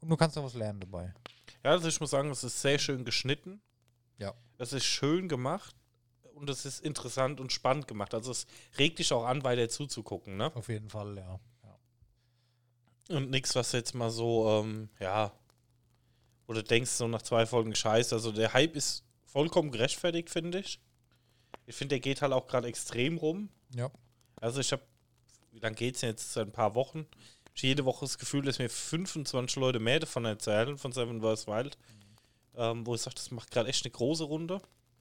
und du kannst auch was lernen dabei. Ja, also ich muss sagen, es ist sehr schön geschnitten. Ja. Es ist schön gemacht und es ist interessant und spannend gemacht. Also es regt dich auch an, weiter zuzugucken, ne? Auf jeden Fall, ja. Und nichts, was jetzt mal so, wo du denkst, so nach 2 Folgen scheiße. Also der Hype ist vollkommen gerechtfertigt, finde ich. Ich finde, der geht halt auch gerade extrem rum. Ja. Also ich habe, wie lange geht es jetzt? Seit ein paar Wochen. Ich habe jede Woche das Gefühl, dass mir 25 Leute mehr davon erzählen, von Seven vs. Wild. Wo ich sage, das macht gerade echt eine große Runde.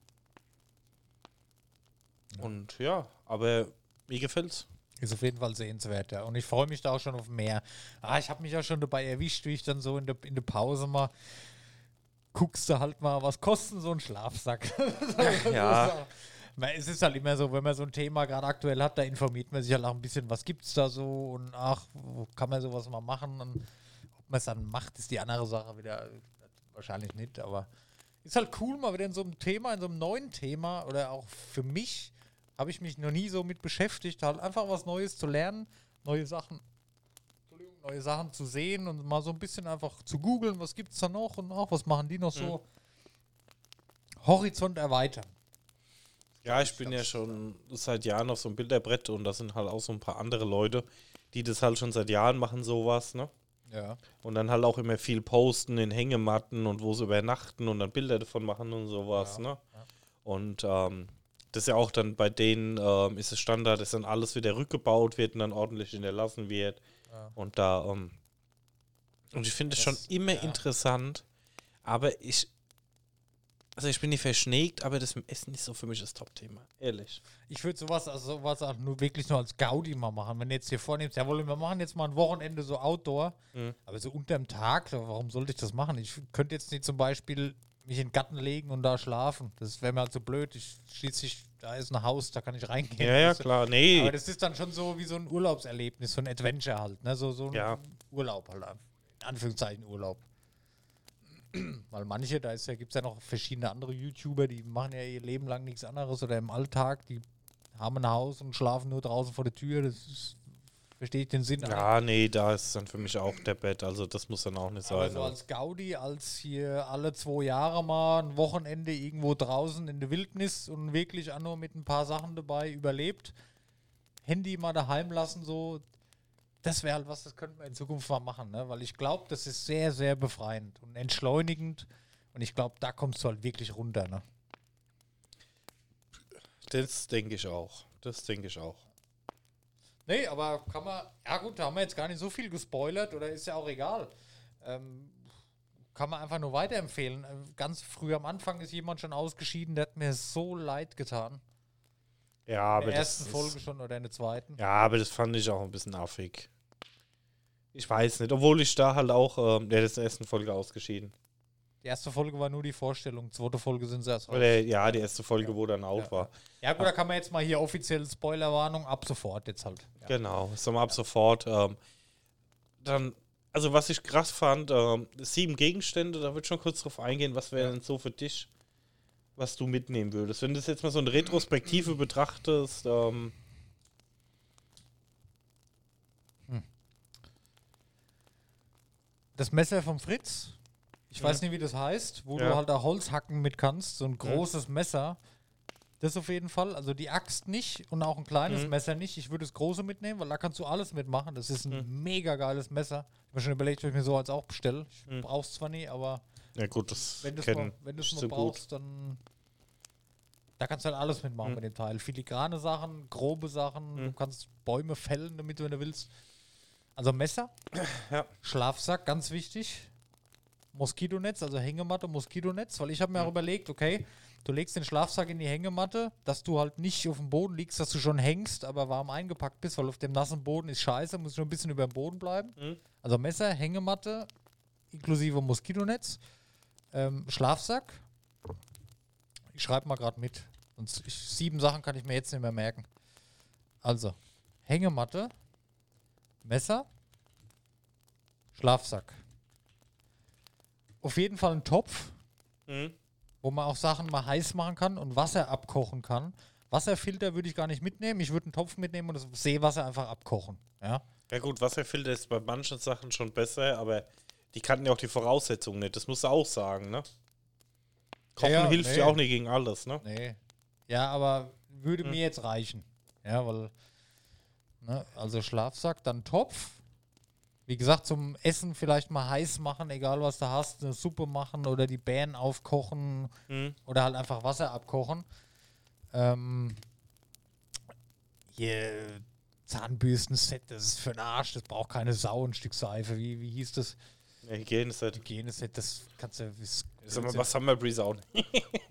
Und ja, aber mir gefällt's. Ist auf jeden Fall sehenswert, ja. Und ich freue mich da auch schon auf mehr. Ich habe mich ja schon dabei erwischt, wie ich dann so in der Pause mal guckst du halt mal, was kostet so ein Schlafsack? Ja. Es ist halt immer so, wenn man so ein Thema gerade aktuell hat, da informiert man sich halt auch ein bisschen, was gibt's da so und wo kann man sowas mal machen? Und ob man es dann macht, ist die andere Sache wieder wahrscheinlich nicht, aber ist halt cool, mal wieder in so einem Thema, in so einem neuen Thema oder auch für mich habe ich mich noch nie so mit beschäftigt, halt einfach was Neues zu lernen, neue Sachen zu sehen und mal so ein bisschen einfach zu googeln, was gibt's da noch und auch was machen die noch so. Horizont erweitern. Ja, ich bin ja schon seit Jahren auf so einem Bilderbrett und da sind halt auch so ein paar andere Leute, die das halt schon seit Jahren machen, sowas, ne? Ja. Und dann halt auch immer viel posten in Hängematten und wo sie übernachten und dann Bilder davon machen und sowas, Ja, ne? ja. Und das ist ja auch dann bei denen ist es Standard, dass dann alles wieder rückgebaut wird und dann ordentlich hinterlassen wird. Ja. Und da, und ich finde es schon immer interessant, aber ich bin nicht verschnägt, aber das mit dem Essen ist so für mich das Top-Thema, ehrlich. Ich würde sowas auch nur wirklich nur als Gaudi mal machen. Wenn du jetzt hier vornimmst, jawohl, wir machen jetzt mal ein Wochenende so Outdoor, aber so unterm Tag, warum sollte ich das machen? Ich könnte jetzt nicht zum Beispiel mich in den Garten legen und da schlafen. Das wäre mir halt so blöd. Schließlich, da ist ein Haus, da kann ich reingehen. Ja, Das- klar, nee. Aber das ist dann schon so wie so ein Urlaubserlebnis, so ein Adventure halt, ne? So ein Ja. Urlaub halt, in Anführungszeichen Urlaub. Weil manche, gibt es ja noch verschiedene andere YouTuber, die machen ja ihr Leben lang nichts anderes oder im Alltag, die haben ein Haus und schlafen nur draußen vor der Tür. Verstehe ich den Sinn. Ja, nee, da ist dann für mich auch der Bett, also das muss dann auch nicht Aber sein. so als Gaudi, als hier alle 2 Jahre mal ein Wochenende irgendwo draußen in der Wildnis und wirklich auch nur mit ein paar Sachen dabei überlebt, Handy mal daheim lassen, so, das wäre halt was, das könnten wir in Zukunft mal machen, ne? Weil ich glaube, das ist sehr, sehr befreiend und entschleunigend und ich glaube, da kommst du halt wirklich runter, ne? Das denke ich auch. Das denke ich auch. Nee, aber kann man, ja gut, da haben wir jetzt gar nicht so viel gespoilert oder ist ja auch egal. Kann man einfach nur weiterempfehlen. Ganz früh am Anfang ist jemand schon ausgeschieden, der hat mir so leid getan. Ja, In aber der das ersten ist, Folge schon oder in der zweiten. ja, aber das fand ich auch ein bisschen affig. Ich weiß nicht, obwohl ich da halt auch, der ist in der ersten Folge ausgeschieden. Die erste Folge war nur die Vorstellung, zweite Folge sind sie erst raus. Oder ja, die erste Folge, wo dann auch war. Ja gut, da kann man jetzt mal hier offiziell Spoilerwarnung, ab sofort jetzt halt. Ja. Genau, ist dann ab sofort. Dann, also was ich krass fand, 7 Gegenstände, da würde ich schon kurz drauf eingehen, was wäre denn so für dich, was du mitnehmen würdest. Wenn du das jetzt mal so eine Retrospektive betrachtest, Das Messer vom Fritz, ich weiß nicht, wie das heißt, wo Ja. du halt auch Holz hacken mit kannst, so ein großes Messer. Das auf jeden Fall, also die Axt nicht und auch ein kleines Messer nicht. Ich würde das große mitnehmen, weil da kannst du alles mitmachen. Das ist ein mega geiles Messer. Ich habe mir schon überlegt, ob ich mir so als auch bestelle. Ich brauch's zwar nie, aber ja gut, das wenn du es kennen mal so brauchst, dann da kannst du halt alles mitmachen mit dem Teil. Filigrane Sachen, grobe Sachen, du kannst Bäume fällen, damit du, wenn du willst. Also Messer, Ja. Schlafsack, ganz wichtig. Moskitonetz, also Hängematte, Moskitonetz, weil ich habe mir auch überlegt, okay, du legst den Schlafsack in die Hängematte, dass du halt nicht auf dem Boden liegst, dass du schon hängst, aber warm eingepackt bist, weil auf dem nassen Boden ist scheiße, muss schon ein bisschen über dem Boden bleiben. Also Messer, Hängematte, inklusive Moskitonetz, Schlafsack. Ich schreibe mal gerade mit. 7 Sachen kann ich mir jetzt nicht mehr merken. Also, Hängematte, Messer, Schlafsack. Auf jeden Fall ein Topf, wo man auch Sachen mal heiß machen kann und Wasser abkochen kann. Wasserfilter würde ich gar nicht mitnehmen. Ich würde einen Topf mitnehmen und das Seewasser einfach abkochen. Ja, Ja gut, Wasserfilter ist bei manchen Sachen schon besser, aber Die kannten ja auch die Voraussetzungen nicht, das musst du auch sagen, ne? Kochen Ja, hilft nee. ja auch nicht gegen alles, ne? Nee. Ja, aber würde mir jetzt reichen. Ja, weil, ne, also Schlafsack, dann Topf. Wie gesagt, zum Essen vielleicht mal heiß machen, egal was du hast, eine Suppe machen oder die Beeren aufkochen oder halt einfach Wasser abkochen. Hier Zahnbürsten-Set, das ist für den Arsch, das braucht keine Sau, ein Stück Seife. Wie hieß das? Ja, Hygieneset. Hygieneset, das kannst du. Sag mal, was haben wir Breeze auch nicht?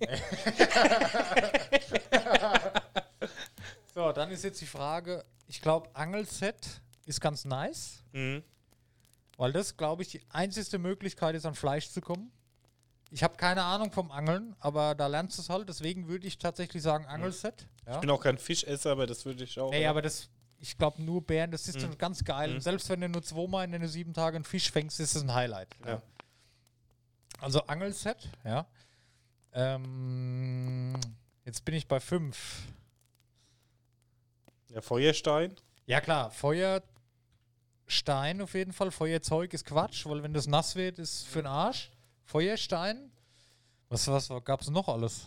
So, dann ist jetzt die Frage, ich glaube, Angelset ist ganz nice, weil das, glaube ich, die einzige Möglichkeit ist, an Fleisch zu kommen. Ich habe keine Ahnung vom Angeln, aber da lernst du es halt, deswegen würde ich tatsächlich sagen Angelset. Ja. Ich bin auch kein Fischesser, aber das würde ich auch. Nee, aber das, ich glaube, nur Bären, das ist dann ganz geil. Und selbst wenn du nur 2 Mal in den 7 Tagen einen Fisch fängst, ist es ein Highlight. Ja. Also Angelset, ja. Jetzt bin ich bei 5. Ja, Feuerstein. Ja klar, Feuerstein auf jeden Fall. Feuerzeug ist Quatsch, weil wenn das nass wird, ist für den Arsch. Feuerstein. Was gab es noch alles?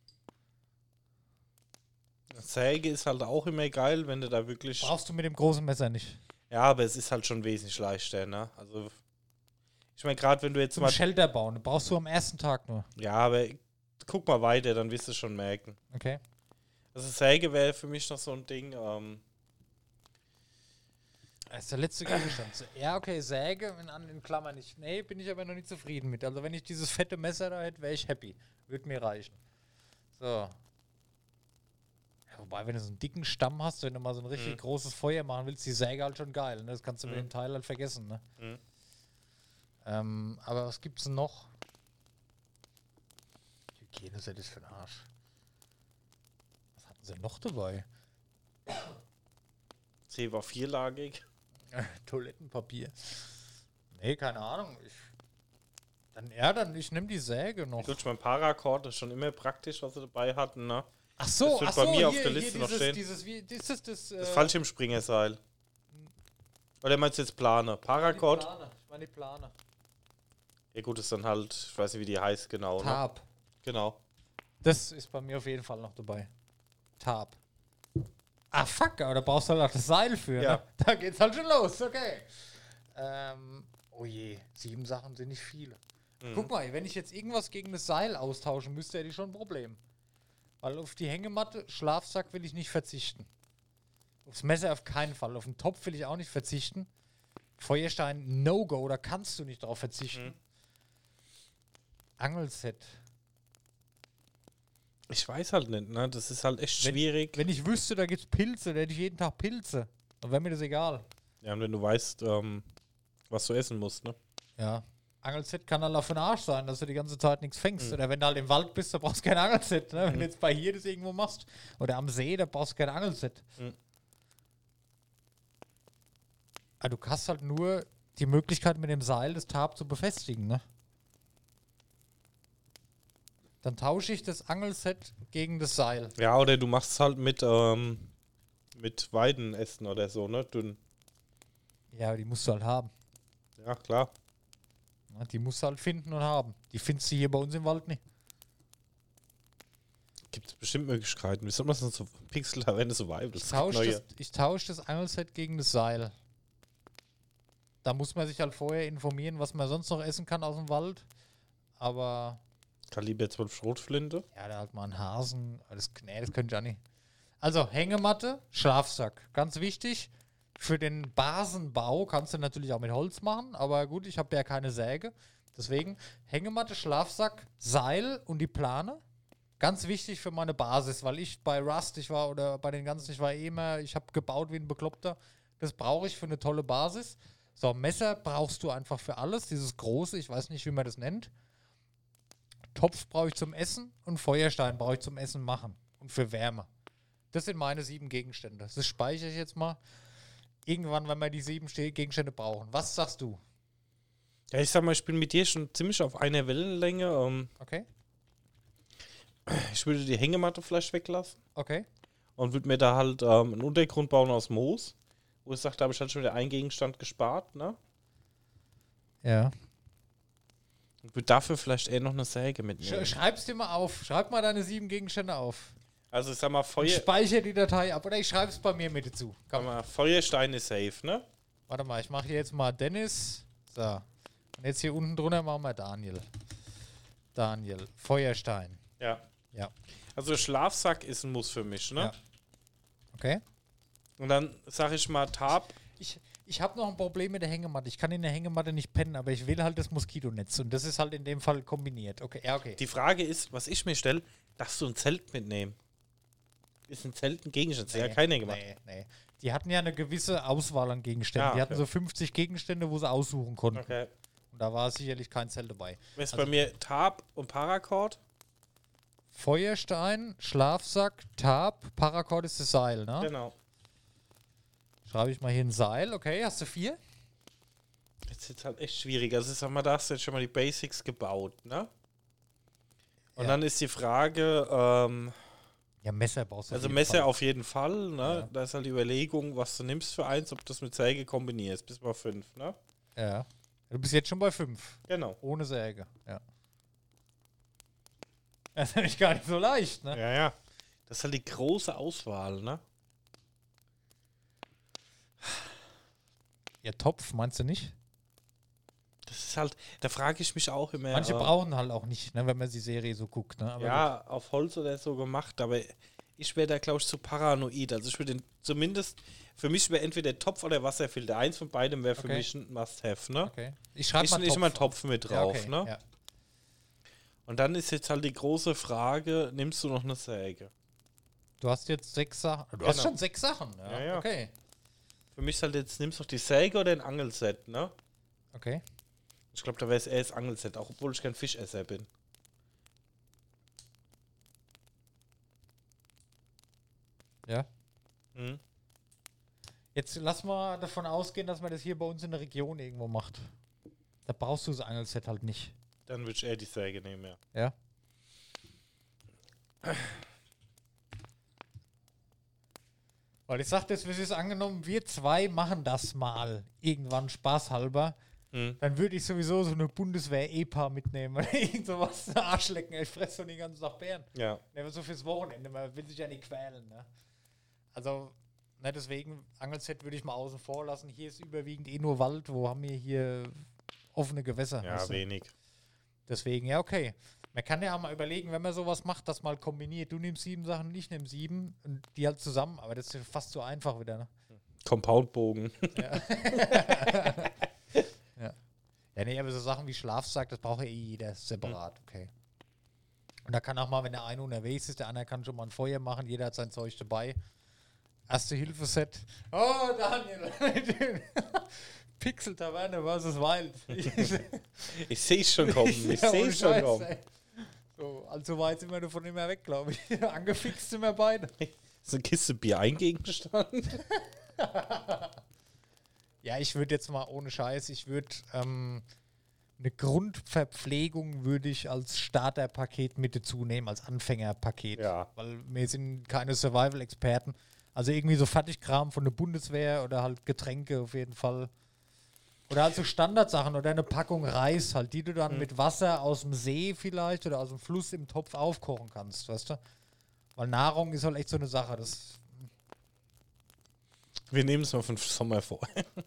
Säge ist halt auch immer geil, wenn du da wirklich. Brauchst du mit dem großen Messer nicht. Ja, aber es ist halt schon wesentlich leichter, ne? Also, ich meine, gerade wenn du jetzt Zum mal. Shelter bauen, das brauchst du am ersten Tag nur. Ja, aber guck mal weiter, dann wirst du es schon merken. Okay. Also, Säge wäre für mich noch so ein Ding. Das ist der letzte Gegenstand. Ja, okay, Säge in Klammern nicht. Nee, bin ich aber noch nicht zufrieden mit. Also wenn ich dieses fette Messer da hätte, wäre ich happy. Würde mir reichen. So. Ja, wobei, wenn du so einen dicken Stamm hast, wenn du mal so ein richtig großes Feuer machen willst, die Säge halt schon geil. Ne? Das kannst du mit dem Teil halt vergessen. Ne? Aber was gibt's denn noch? Hygieneset ist für den Arsch. Was hatten sie noch dabei? C war vierlagig. Toilettenpapier. Nee, keine Ahnung. Ich nehme die Säge noch. Gut, mein Paracord ist schon immer praktisch, was sie dabei hatten, ne? Ach so, Das wird bei mir auf der Liste noch stehen. Das Fallschirmspringerseil. Oder meinst du jetzt Plane? Paracord? Ich meine die Plane. Ja gut, ist dann halt, ich weiß nicht, wie die heißt genau. Ne? Tab. Genau. Das ist bei mir auf jeden Fall noch dabei. Tab. Ah, fuck, aber da brauchst du halt auch das Seil für, Ja. ne? Da geht's halt schon los, okay. Oh je, 7 Sachen sind nicht viele. Guck mal, wenn ich jetzt irgendwas gegen das Seil austauschen müsste, hätte ich schon ein Problem. Weil auf die Hängematte, Schlafsack will ich nicht verzichten. Aufs Messer auf keinen Fall. Auf den Topf will ich auch nicht verzichten. Feuerstein, No-Go, da kannst du nicht drauf verzichten. Angelset. Ich weiß halt nicht, ne? Das ist halt echt schwierig. Wenn ich wüsste, da gibt's Pilze, dann hätte ich jeden Tag Pilze. Dann wäre mir das egal. Ja, und wenn du weißt, was du essen musst, ne? Ja. Angelset kann halt auch für den Arsch sein, dass du die ganze Zeit nichts fängst. Oder wenn du halt im Wald bist, da brauchst du kein Angelset. Ne? Wenn du jetzt bei hier das irgendwo machst oder am See, da brauchst du kein Angelset. Aber du hast halt nur die Möglichkeit, mit dem Seil das Tab zu befestigen, ne? Dann tausche ich das Angelset gegen das Seil. Ja, oder du machst es halt mit Weidenästen oder so, ne? Dünn. Ja, die musst du halt haben. Ja, klar. Ja, die musst du halt finden und haben. Die findest du hier bei uns im Wald nicht. Gibt es bestimmt Möglichkeiten. Wie soll man das denn so Pixel Lavende Survival? Ich tausche das Angelset gegen das Seil. Da muss man sich halt vorher informieren, was man sonst noch essen kann aus dem Wald. Aber Kaliber 12 Schrotflinte. ja, da halt mal einen Hasen. Das könnte ich auch nicht. Also Hängematte, Schlafsack. Ganz wichtig. Für den Basenbau kannst du natürlich auch mit Holz machen. Aber gut, ich habe ja keine Säge. Deswegen Hängematte, Schlafsack, Seil und die Plane. Ganz wichtig für meine Basis, weil ich bei Rust, ich habe gebaut wie ein Bekloppter. Das brauche ich für eine tolle Basis. So, Messer brauchst du einfach für alles. Dieses große, ich weiß nicht, wie man das nennt. Topf brauche ich zum Essen und Feuerstein brauche ich zum Essen machen und für Wärme. Das sind meine 7 Gegenstände. Das speichere ich jetzt mal. Irgendwann, wenn wir die 7 Gegenstände brauchen. Was sagst du? Ja, ich sag mal, ich bin mit dir schon ziemlich auf einer Wellenlänge. Okay? Ich würde die Hängematte vielleicht weglassen Okay? und würde mir da halt einen Untergrund bauen aus Moos. Wo ich sage, da habe ich halt schon wieder einen Gegenstand gespart, ne? Ja. Ich würde dafür vielleicht eher noch eine Säge mitnehmen. Schreib's dir mal auf. Schreib mal deine 7 Gegenstände auf. Also ich sag mal, Ich speichere die Datei ab. Oder ich schreib's bei mir mit dazu. sag mal, Feuerstein ist safe, ne? Warte mal, ich mache hier jetzt mal Dennis. So. Und jetzt hier unten drunter machen wir Daniel. Daniel. Feuerstein. Ja. Ja. Also Schlafsack ist ein Muss für mich, ne? Ja. Okay. Und dann sag ich mal Tarp. Ich habe noch ein Problem mit der Hängematte. Ich kann in der Hängematte nicht pennen, aber ich will halt das Moskitonetz. Und das ist halt in dem Fall kombiniert. Okay, ja, okay. Die Frage ist, was ich mir stelle, darfst du ein Zelt mitnehmen? Ist ein Zelt ein Gegenstand? Ja, keine Hängematte. Nee. Die hatten ja eine gewisse Auswahl an Gegenständen. Ah, Die hatten okay. so 50 Gegenstände, wo sie aussuchen konnten. Okay. Und da war sicherlich kein Zelt dabei. Ist bei mir Tarp und Paracord. Feuerstein, Schlafsack, Tarp, Paracord ist das Seil, ne? Genau. Schreibe ich mal hier ein Seil. Okay, hast du 4? Jetzt ist halt echt schwierig. Also sag mal, da hast du jetzt schon mal die Basics gebaut, ne? Und Ja. dann ist die Frage, Ja, Messer brauchst du. also auf jeden Messer Fall. auf jeden Fall, ne? Ja. Da ist halt die Überlegung, was du nimmst für eins, ob du das mit Säge kombinierst. Bis bei 5, ne? Ja. Du bist jetzt schon bei 5. Genau. Ohne Säge, ja. Das ist nämlich gar nicht so leicht, ne? Ja, ja. Das ist halt die große Auswahl, ne? Ja, Topf, meinst du nicht? Das ist halt, da frage ich mich auch immer. Manche brauchen halt auch nicht, ne, wenn man die Serie so guckt, ne? Aber ja, auf Holz oder so gemacht, aber ich wäre da, glaube ich, zu paranoid. Also ich würde zumindest, für mich wäre entweder Topf oder Wasserfilter. Eins von beidem wäre für Okay. mich ein Must-Have, ne? okay. Ich schreibe Ich mal nehme Topf. mal einen Topf mit Ja, drauf, okay, ne? ja. Und dann ist jetzt halt die große Frage, nimmst du noch eine Säge? Du hast jetzt 6 Sachen. Du hast Genau. schon 6 Sachen, ja. Ja, ja. Okay. Für mich ist halt jetzt, nimmst du noch die Säge oder ein Angelset, ne? Okay. Ich glaube, da wäre es eher das Angelset, auch obwohl ich kein Fischesser bin. Ja. Mhm. Jetzt lass mal davon ausgehen, dass man das hier bei uns in der Region irgendwo macht. Da brauchst du das Angelset halt nicht. Dann würde ich eher die Säge nehmen, ja. Ja. Weil ich sag das, wie es ist angenommen, wir zwei machen das mal irgendwann spaßhalber. Mhm. Dann würde ich sowieso so eine Bundeswehr-EPA mitnehmen oder irgend sowas. Arschlecken, ich fresse doch den ganzen Tag Bären. Ja. Ne, so fürs Wochenende, man will sich ja nicht quälen. Ne? Also, ne, deswegen, Angelset würde ich mal außen vor lassen. Hier ist überwiegend eh nur Wald, wo haben wir hier offene Gewässer. Ja, weißt du? wenig. Deswegen, ja, okay. Man kann ja auch mal überlegen, wenn man sowas macht, das mal kombiniert. Du nimmst 7 Sachen, ich nehme 7 und die halt zusammen, aber das ist fast so einfach wieder, ne? Compoundbogen. Ja, nee, aber so Sachen wie Schlafsack, das braucht ja eh jeder separat, okay. Und da kann auch mal, wenn der eine unterwegs ist, der andere kann schon mal ein Feuer machen, jeder hat sein Zeug dabei. Erste-Hilfe-Set. Oh, Daniel! Pixel-Taverne versus Wild. Ich sehe es schon kommen. Ich Ja, sehe ohne es schon Scheiß, kommen. ey. So, allzu weit sind wir davon immer weg, glaube ich. Angefixt sind wir beide. Ist eine Kiste Bier ein Gegenstand? Ja, ich würde jetzt mal ohne Scheiß, ich würde eine Grundverpflegung würde ich als Starterpaket mit dazu nehmen, als Anfängerpaket. Ja. Weil wir sind keine Survival-Experten. Also irgendwie so Fertigkram von der Bundeswehr oder halt Getränke auf jeden Fall. Oder halt so Standardsachen oder eine Packung Reis halt, die du dann mit Wasser aus dem See vielleicht oder aus dem Fluss im Topf aufkochen kannst, weißt du? Weil Nahrung ist halt echt so eine Sache, das Wir nehmen es mal für den Sommer vor.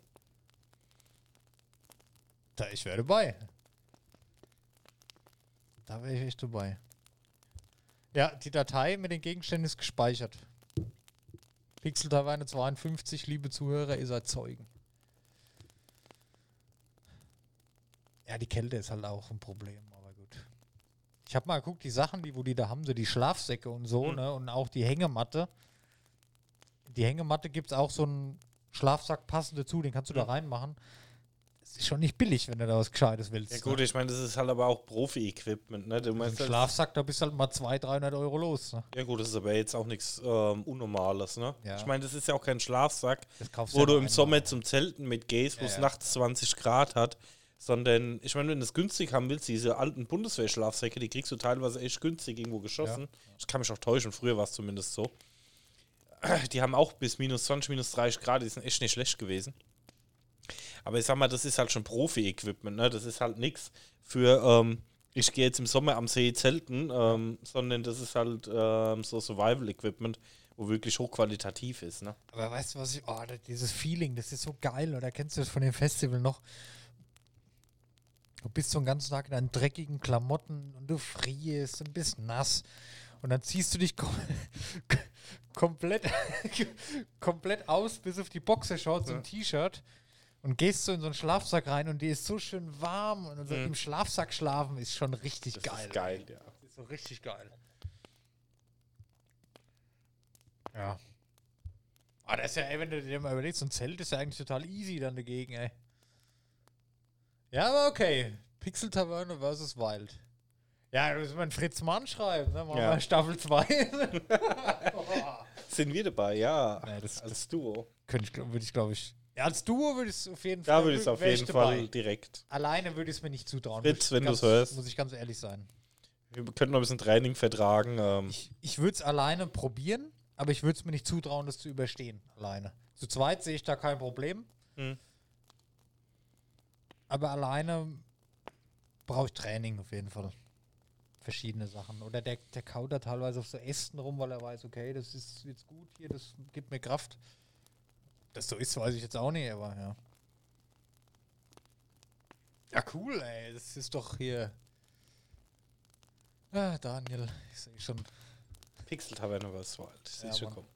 ich wäre dabei. Da wäre ich echt dabei. Ja, die Datei mit den Gegenständen ist gespeichert. Pixel-Taverne 52, liebe Zuhörer, ihr seid Zeugen. Ja, die Kälte ist halt auch ein Problem, aber gut. Ich habe mal geguckt, die Sachen, wo die da haben, so die Schlafsäcke und so, ne, und auch die Hängematte. Die Hängematte gibt es auch so einen Schlafsack passend dazu, den kannst du da reinmachen. Das ist schon nicht billig, wenn du da was Gescheites willst. Ja gut, ich meine, das ist halt aber auch Profi-Equipment, ne? Du Ein meinst, Schlafsack, da bist du halt mal 200-300 Euro los. Ne? ja gut, das ist aber jetzt auch nichts Unnormales, ne? Ja. Ich meine, das ist ja auch kein Schlafsack, Das kaufst wo ja du nur im einmal. Sommer zum Zelten mitgehst, wo es Ja. nachts 20 Grad hat, sondern, ich meine, wenn du es günstig haben willst, diese alten Bundeswehr-Schlafsäcke, die kriegst du teilweise echt günstig irgendwo geschossen. Ich kann mich auch täuschen, früher war es zumindest so. Die haben auch bis minus 20, minus 30 Grad, die sind echt nicht schlecht gewesen. Aber ich sag mal, das ist halt schon Profi-Equipment, ne? Das ist halt nichts für, ich gehe jetzt im Sommer am See zelten, sondern das ist halt so Survival-Equipment, wo wirklich hochqualitativ ist, ne? Aber weißt du, dieses Feeling, das ist so geil, oder kennst du das von dem Festival noch? Du bist so den ganzen Tag in deinen dreckigen Klamotten und du frierst und bist nass. Und dann ziehst du dich komplett, komplett aus, bis auf die Boxershorts und T-Shirt und gehst so in so einen Schlafsack rein und dir ist so schön warm und so im Schlafsack schlafen ist schon richtig Das geil. ist geil, ja. Das ist so richtig geil. Ja. Aber das ist ja, ey, wenn du dir mal überlegst, so ein Zelt ist ja eigentlich total easy dann dagegen, ey. Ja, aber okay. Pixel Taverne versus Wild. Ja, da müssen wir einen Fritz Mann schreiben, ne? Machen wir Staffel 2. Sind wir dabei, ja. Nee, als Duo. Würde ich, glaube ich. Ja, als Duo würde ich es auf jeden Fall. Da würde ich es auf jeden Fall direkt. Alleine würde ich es mir nicht zutrauen. Fritz, wenn du es hörst. Muss ich ganz ehrlich sein. Wir könnten noch ein bisschen Training vertragen. Ich würde es alleine probieren, aber ich würde es mir nicht zutrauen, das zu überstehen. Alleine. Zu zweit sehe ich da kein Problem. Aber alleine brauche ich Training auf jeden Fall. Verschiedene Sachen. Oder der kaut da teilweise auf so Ästen rum, weil er weiß, okay, das ist jetzt gut hier, das gibt mir Kraft. Das so ist, weiß ich jetzt auch nicht, aber ja. Ja, cool, ey. Das ist doch hier. Ah, Daniel, ich sehe schon. Pixel Taverne vs. Wild. Ich sehe schon kommen.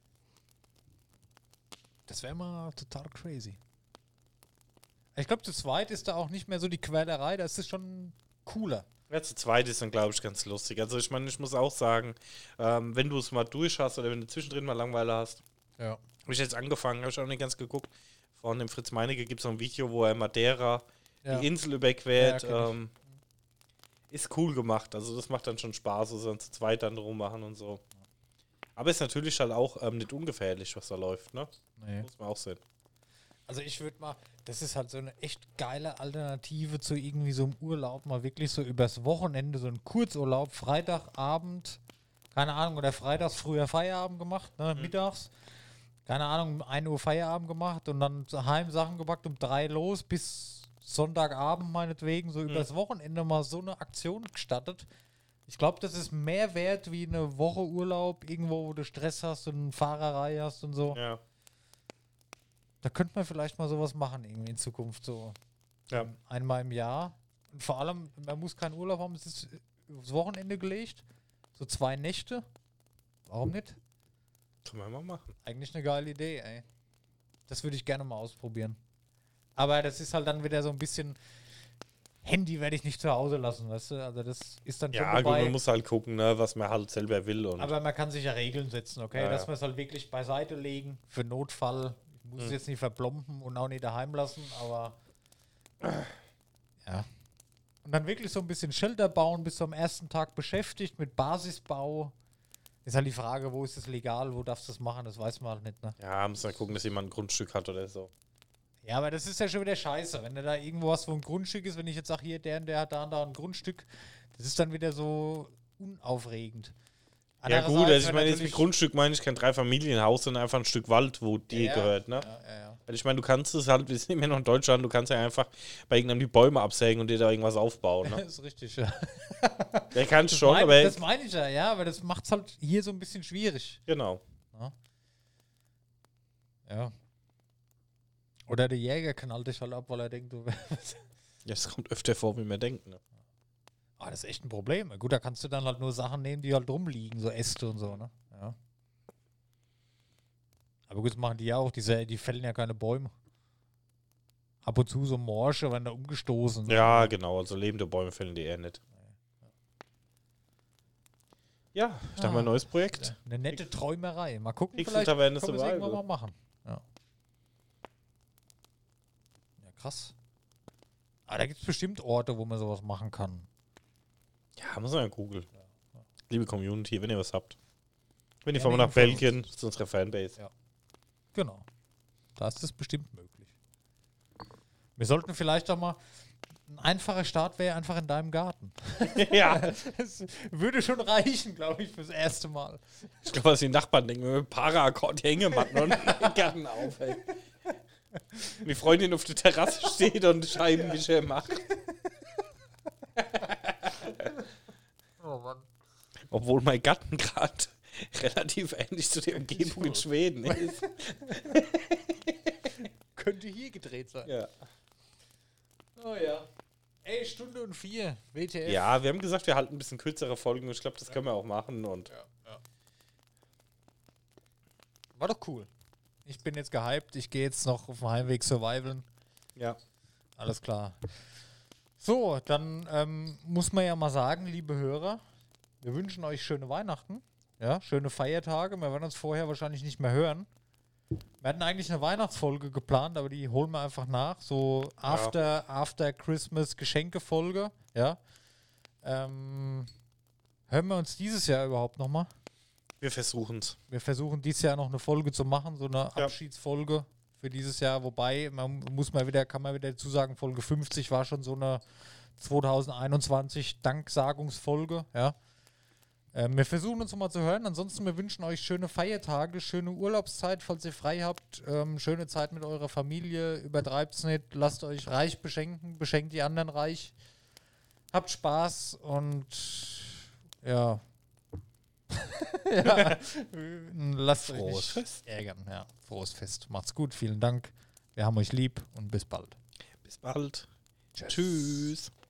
Das wäre mal total crazy. Ich glaube, zu zweit ist da auch nicht mehr so die Quälerei, das ist schon cooler. Ja, zu zweit ist dann, glaube ich, ganz lustig. Also ich meine, ich muss auch sagen, wenn du es mal durch hast oder wenn du zwischendrin mal Langeweile hast, ja. Habe ich jetzt angefangen, habe ich auch nicht ganz geguckt. Von dem Fritz Meinecke gibt es so ein Video, wo er Madeira die Insel überquert. Ist cool gemacht, also das macht dann schon Spaß, so zu zweit dann rummachen und so. Aber ist natürlich halt auch nicht ungefährlich, was da läuft, ne? Nee. Muss man auch sehen. Also ich würde mal, das ist halt so eine echt geile Alternative zu irgendwie so einem Urlaub, mal wirklich so übers Wochenende, so ein Kurzurlaub, Freitagabend, keine Ahnung, oder freitags früher Feierabend gemacht, ne, mittags. Keine Ahnung, um 1 Uhr Feierabend gemacht und dann heim Sachen gepackt, um 3 los, bis Sonntagabend meinetwegen, so übers Wochenende mal so eine Aktion gestattet. Ich glaube, das ist mehr wert wie eine Woche Urlaub, irgendwo, wo du Stress hast und Fahrerei hast und so. Ja. Da könnte man vielleicht mal sowas machen, irgendwie in Zukunft, so einmal im Jahr. Und vor allem, man muss keinen Urlaub haben, es ist aufs Wochenende gelegt, so 2 Nächte. Warum nicht? Können wir mal machen. Eigentlich eine geile Idee, ey. Das würde ich gerne mal ausprobieren. Aber das ist halt dann wieder so ein bisschen, Handy werde ich nicht zu Hause lassen, weißt du? Also das ist dann schon dabei. Ja, gut, man muss halt gucken, ne, was man halt selber will. Und aber man kann sich ja Regeln setzen, okay? Dass wir es halt wirklich beiseite legen, für Notfall. Ich muss es jetzt nicht verplomben und auch nicht daheim lassen, aber ja. Und dann wirklich so ein bisschen Shelter bauen, bis zum ersten Tag beschäftigt mit Basisbau. Ist halt die Frage, wo ist es legal, wo darfst du das machen, das weiß man halt nicht, ne? Ja, muss man gucken, dass jemand ein Grundstück hat oder so. Ja, aber das ist ja schon wieder scheiße, wenn du da irgendwo hast, wo ein Grundstück ist, wenn ich jetzt sage, hier, der hat da und da ein Grundstück, das ist dann wieder so unaufregend. Ja gut, also ich meine, jetzt mit Grundstück meine ich kein 3-Familienhaus, sondern einfach ein Stück Wald, wo dir gehört, ne? Ja. Weil ich meine, du kannst es halt, wir sind immer noch in Deutschland, du kannst ja einfach bei irgendeinem die Bäume absägen und dir da irgendwas aufbauen, ne? Das ist richtig, ja. Der kann schon, aber... Das meine ich ja, aber das macht es halt hier so ein bisschen schwierig. Genau. Ja. Oder der Jäger knallt dich halt ab, weil er denkt, du... Ja, das kommt öfter vor, wie wir denken, ne? Ah, das ist echt ein Problem. Gut, da kannst du dann halt nur Sachen nehmen, die halt rumliegen, so Äste und so, ne? Ja. Aber gut, das machen die ja auch, die fällen ja keine Bäume. Ab und zu so Morsche, wenn da umgestoßen. Ja, genau, also lebende Bäume fällen die eher nicht. Ja, ich dachte mal ein neues Projekt. Eine nette Träumerei. Mal gucken, vielleicht können wir es irgendwann mal machen. Ja, krass. Aber da gibt es bestimmt Orte, wo man sowas machen kann. Ja, muss man ja googeln. Ja. Liebe Community, wenn ihr was habt. Wenn ihr fahren nach Belgien, das ist unsere Fanbase. Ja. Genau. Da ist es bestimmt möglich. Wir sollten vielleicht auch mal, ein einfacher Start wäre einfach in deinem Garten. Ja. Das würde schon reichen, glaube ich, fürs erste Mal. Ich glaube, was die Nachbarn denken, wir mit Para-Akkord, die Hängematten und den Garten auf, ey. Die Freundin auf der Terrasse steht und Scheibenwischer macht. Oh Mann. Obwohl mein Garten gerade relativ ähnlich zu der Umgebung in Schweden ist. Könnte hier gedreht sein. Ja. Oh ja. Ey, Stunde und 4. WTF. Ja, wir haben gesagt, wir halten ein bisschen kürzere Folgen und ich glaube, das können wir auch machen. Und Ja. War doch cool. Ich bin jetzt gehypt. Ich gehe jetzt noch auf dem Heimweg survivalen. ja. Alles klar. So, dann muss man ja mal sagen, liebe Hörer, wir wünschen euch schöne Weihnachten. Ja, schöne Feiertage. Wir werden uns vorher wahrscheinlich nicht mehr hören. Wir hatten eigentlich eine Weihnachtsfolge geplant, aber die holen wir einfach nach. So After Christmas Geschenkefolge. Ja. Hören wir uns dieses Jahr überhaupt nochmal? Wir versuchen es. Wir versuchen dieses Jahr noch eine Folge zu machen, so eine Ja. Abschiedsfolge für dieses Jahr. Wobei, kann man wieder dazu sagen, Folge 50 war schon so eine 2021 Danksagungsfolge. Ja. Wir versuchen uns nochmal zu hören. Ansonsten, wir wünschen euch schöne Feiertage, schöne Urlaubszeit, falls ihr frei habt. Schöne Zeit mit eurer Familie. Übertreibt's nicht. Lasst euch reich beschenken. Beschenkt die anderen reich. Habt Spaß und ja. Ja. Lasst euch Frohes nicht Fest. ärgern. Ja, frohes Fest. Macht's gut. Vielen Dank. Wir haben euch lieb und bis bald. Bis bald. Tschüss.